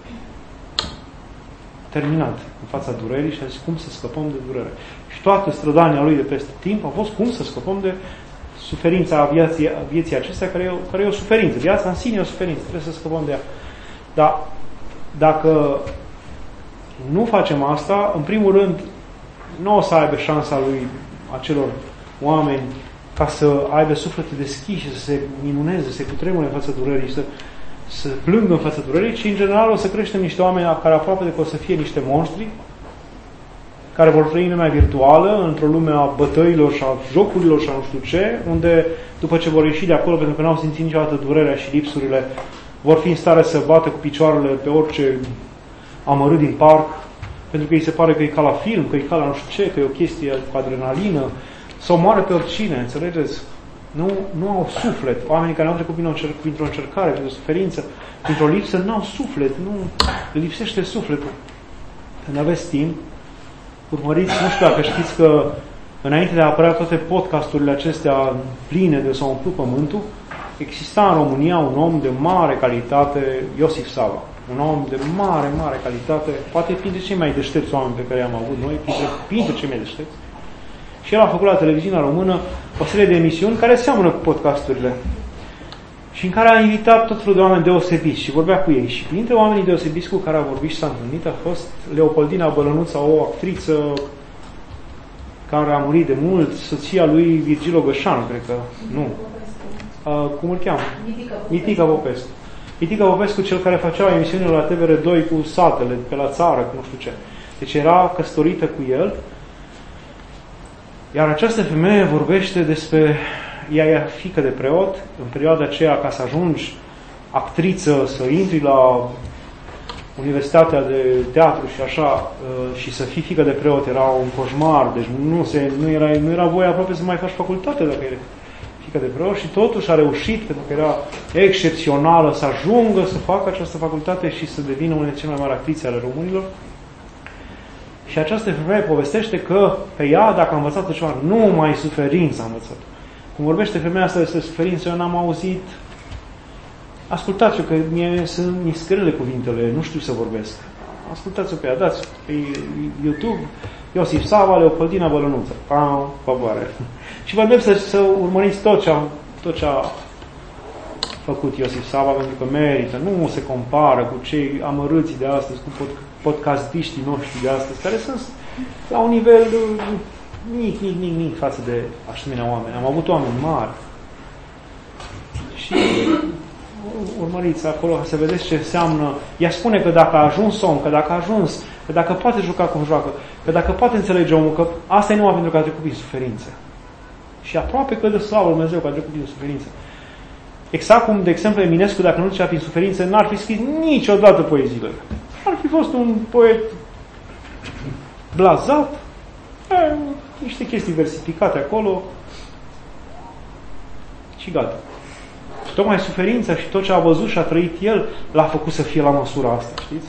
terminat în fața durerii și a zis cum să scăpăm de durere. Și toată strădania lui de peste timp a fost cum să scăpăm de suferința vieții acestea, care e o suferință. Viața în sine e o suferință, trebuie să scăpăm de ea. Dar dacă nu facem asta, în primul rând, nu o să aibă șansa lui acelor oameni ca să aibă suflete deschiși și să se minuneze, să se cutremure în fața durerii, să plângă în fața durerii, ci în general o să creștem niște oameni care aproape de că o să fie niște monștri, care vor trăi în lumea virtuală, într-o lume a bătăilor și a jocurilor și a nu știu ce, unde după ce vor ieși de acolo, pentru că n-au simțit niciodată durerea și lipsurile, vor fi în stare să bată cu picioarele pe orice amărât din parc, pentru că îi se pare că e ca la film, că e ca la nu știu ce, că e o chestie cu adrenalină, să omoare pe oricine, înțelegeți? Nu au suflet. Oamenii care au trecut printr-o încercare, printr-o suferință, printr-o lipsă, nu au suflet, nu lipsește sufletul. Când aveți timp, urmăriți, nu știu dacă știți că înainte de a apărea toate podcasturile acestea pline de s-au umplut pământul, exista în România un om de mare calitate, Iosif Sava. Un om de mare, mare calitate, poate printre cei mai deștepți oameni pe care i-am avut noi, printre cei mai deștepți. Și el a făcut la televiziunea română o serie de emisiuni care seamănă cu podcasturile și în care a invitat tot felul de oameni deosebiți și vorbea cu ei. Și printre oamenii deosebiți cu care a vorbit și s-a întâlnit a fost Leopoldina Bălănuța, o actriță care a murit de mult, soția lui Virgil Ogășanu, cred că, nu. Cum îl cheamă? Mitica Popescu. Mitica Popescu, cel care făcea emisiunile la TVR2 cu satele, pe la țară, cu nu știu ce. Deci era căsătorită cu el. Iar această femeie vorbește despre... Ea e fiică de preot. În perioada aceea, ca să ajungi actriță, să intri la Universitatea de Teatru și așa, și să fii fiică de preot, era un coșmar. Deci nu era voie aproape să mai faci facultate dacă erai fiică de preot. Și totuși a reușit, pentru că era excepțională, să ajungă să facă această facultate și să devină una dintre cele mai mari actrițe ale românilor. Și această femeie povestește că pe ea, dacă a învățat ceva, numai suferință a învățat. Cum vorbește femeia asta despre suferință, eu n-am auzit. Ascultați-o, că mi screle cuvintele, nu știu să vorbesc. Ascultați-o pe ea, dați pe YouTube, Iosif Sava, Leopoldina Bălănuță. Favoare. Și vă îndemn să urmăriți tot ce a făcut Iosif Sava, pentru că merită. Nu se compară cu cei amărâți de astăzi, cu podcastiștii noștri de astăzi, care sunt la un nivel mic față de asemenea oameni. Am avut oameni mari. Și urmăriți acolo să vedeți ce înseamnă. Ea spune că dacă a ajuns om, că dacă poate juca cum joacă, că dacă poate înțelege omul, că asta e numai pentru că a trecut prin suferință. Și aproape că de slavă Lui Dumnezeu că a trecut prin suferință. Exact cum, de exemplu, Eminescu, dacă nu trecea prin suferință, n-ar fi scris niciodată poeziile. Ar fi fost un poet blazat, niște chestii versificate acolo și gata. Tocmai suferința și tot ce a văzut și a trăit el l-a făcut să fie la măsura asta, știți?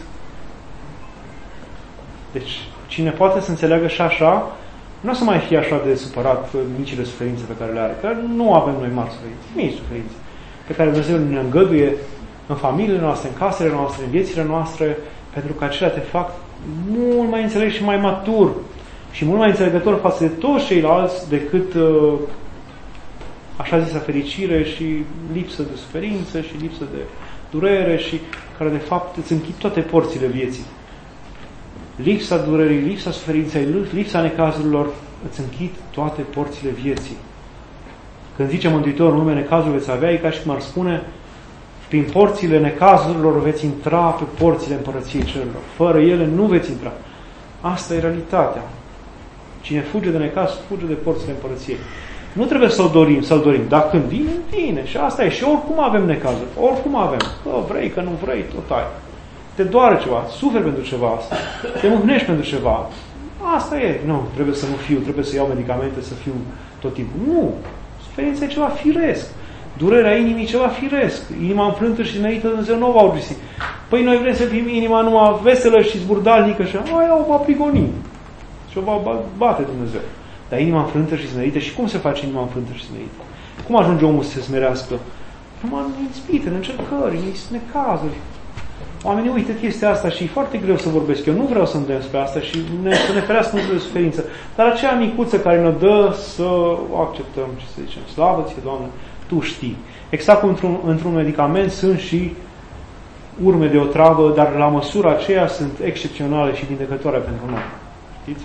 Deci, cine poate să înțeleagă și așa, nu o să mai fie așa de supărat micile suferințe pe care le are. Că nu avem noi mari suferințe, mici suferințe, pe care Dumnezeu ne îngăduie în familiile noastre, în casele noastre, în viețile noastre, pentru că acelea te fac mult mai înțeles și mai matur și mult mai înțelegător față de toți ceilalți decât așa zisă fericire și lipsă de suferință și lipsă de durere și care de fapt îți închid toate porțile vieții. Lipsa durerii, lipsa suferinței, lipsa necazurilor îți închid toate porțile vieții. Când zice Mântuitorul, nume necazul veți avea, e ca și cum ar spune, prin porțile necazurilor veți intra pe porțile împărăției cerurilor. Fără ele nu veți intra. Asta e realitatea. Cine fuge de necaz, fuge de porțile împărăției. Nu trebuie să-l dorim. Dacă când vine, vine. Și asta e. Și oricum avem necazuri. Oricum avem. Că vrei, că nu vrei, tot ai. Te doare ceva, suferi pentru ceva, te mâhnești pentru ceva. Asta e. Nu, trebuie să nu fiu, trebuie să iau medicamente, să fiu tot timpul. Nu. Suferința e ceva firesc. Durerea inimii e ceva firesc. Inima înfrântă și znăită, Dumnezeu nu o va urgisi. Păi noi vrem să fim inima numai veselă și zburdalnică și aia o va prigoni. Și o va bate Dumnezeu. Dar inima înfrântă și znăită, și cum se face inima înfrântă și znăită? Cum ajunge omul să se smerească? Numai în ispite, în încercări, în necazuri. Oamenii uită chestia asta și e foarte greu să vorbesc. Eu nu vreau să îndemn spre asta și să ne ferească de suferință. Dar aceea micuță care ne dă să o acceptăm, ce să zicem, slavă-ție, Doamne, Tu știi. Exact cum într-un medicament sunt și urme de otravă, dar la măsura aceea sunt excepționale și vindecătoare pentru noi. Știți?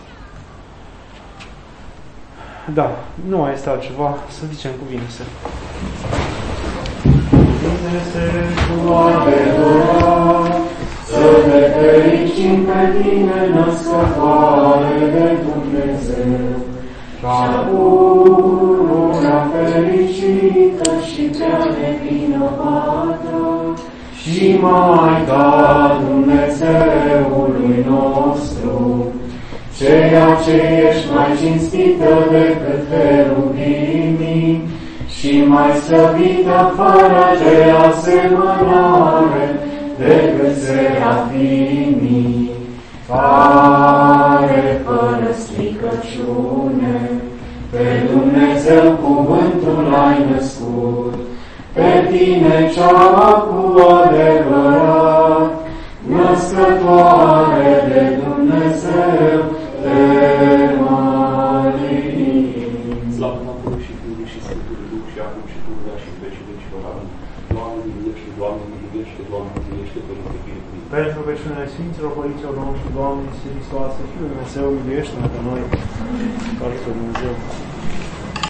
Da, nu mai este altceva. Să zicem cuvinte. Cuvinte cu adevărat, să ne fericim pe Tine, născătoare de Dumnezeu, ca pururea fericită și prea nevinovată, și Maica Dumnezeului nostru, ceea ce ești mai cinstită decât cherubimii și mai slăvită fără de asemănare decât serafimii, care fără stricăciune Pe Dumnezeu cuvântul ai născut, pe tine cea cu adevărat, născătoare de Dumnezeu, te mărim. Slavă Tatălui și Fiului și Sfântului Duh și acum și pururea și în vecii vecilor. Amin. Doamne miluiește, Doamne miluiește, Doamne miluiește, Părinte Binecuvintează. Pentru rugăciunile Sfinților Părinților noștri, Doamne, Iisus Hristos, Fiul Dumnezeu, miluiește-ne pe noi. Ajută Dumnezeu.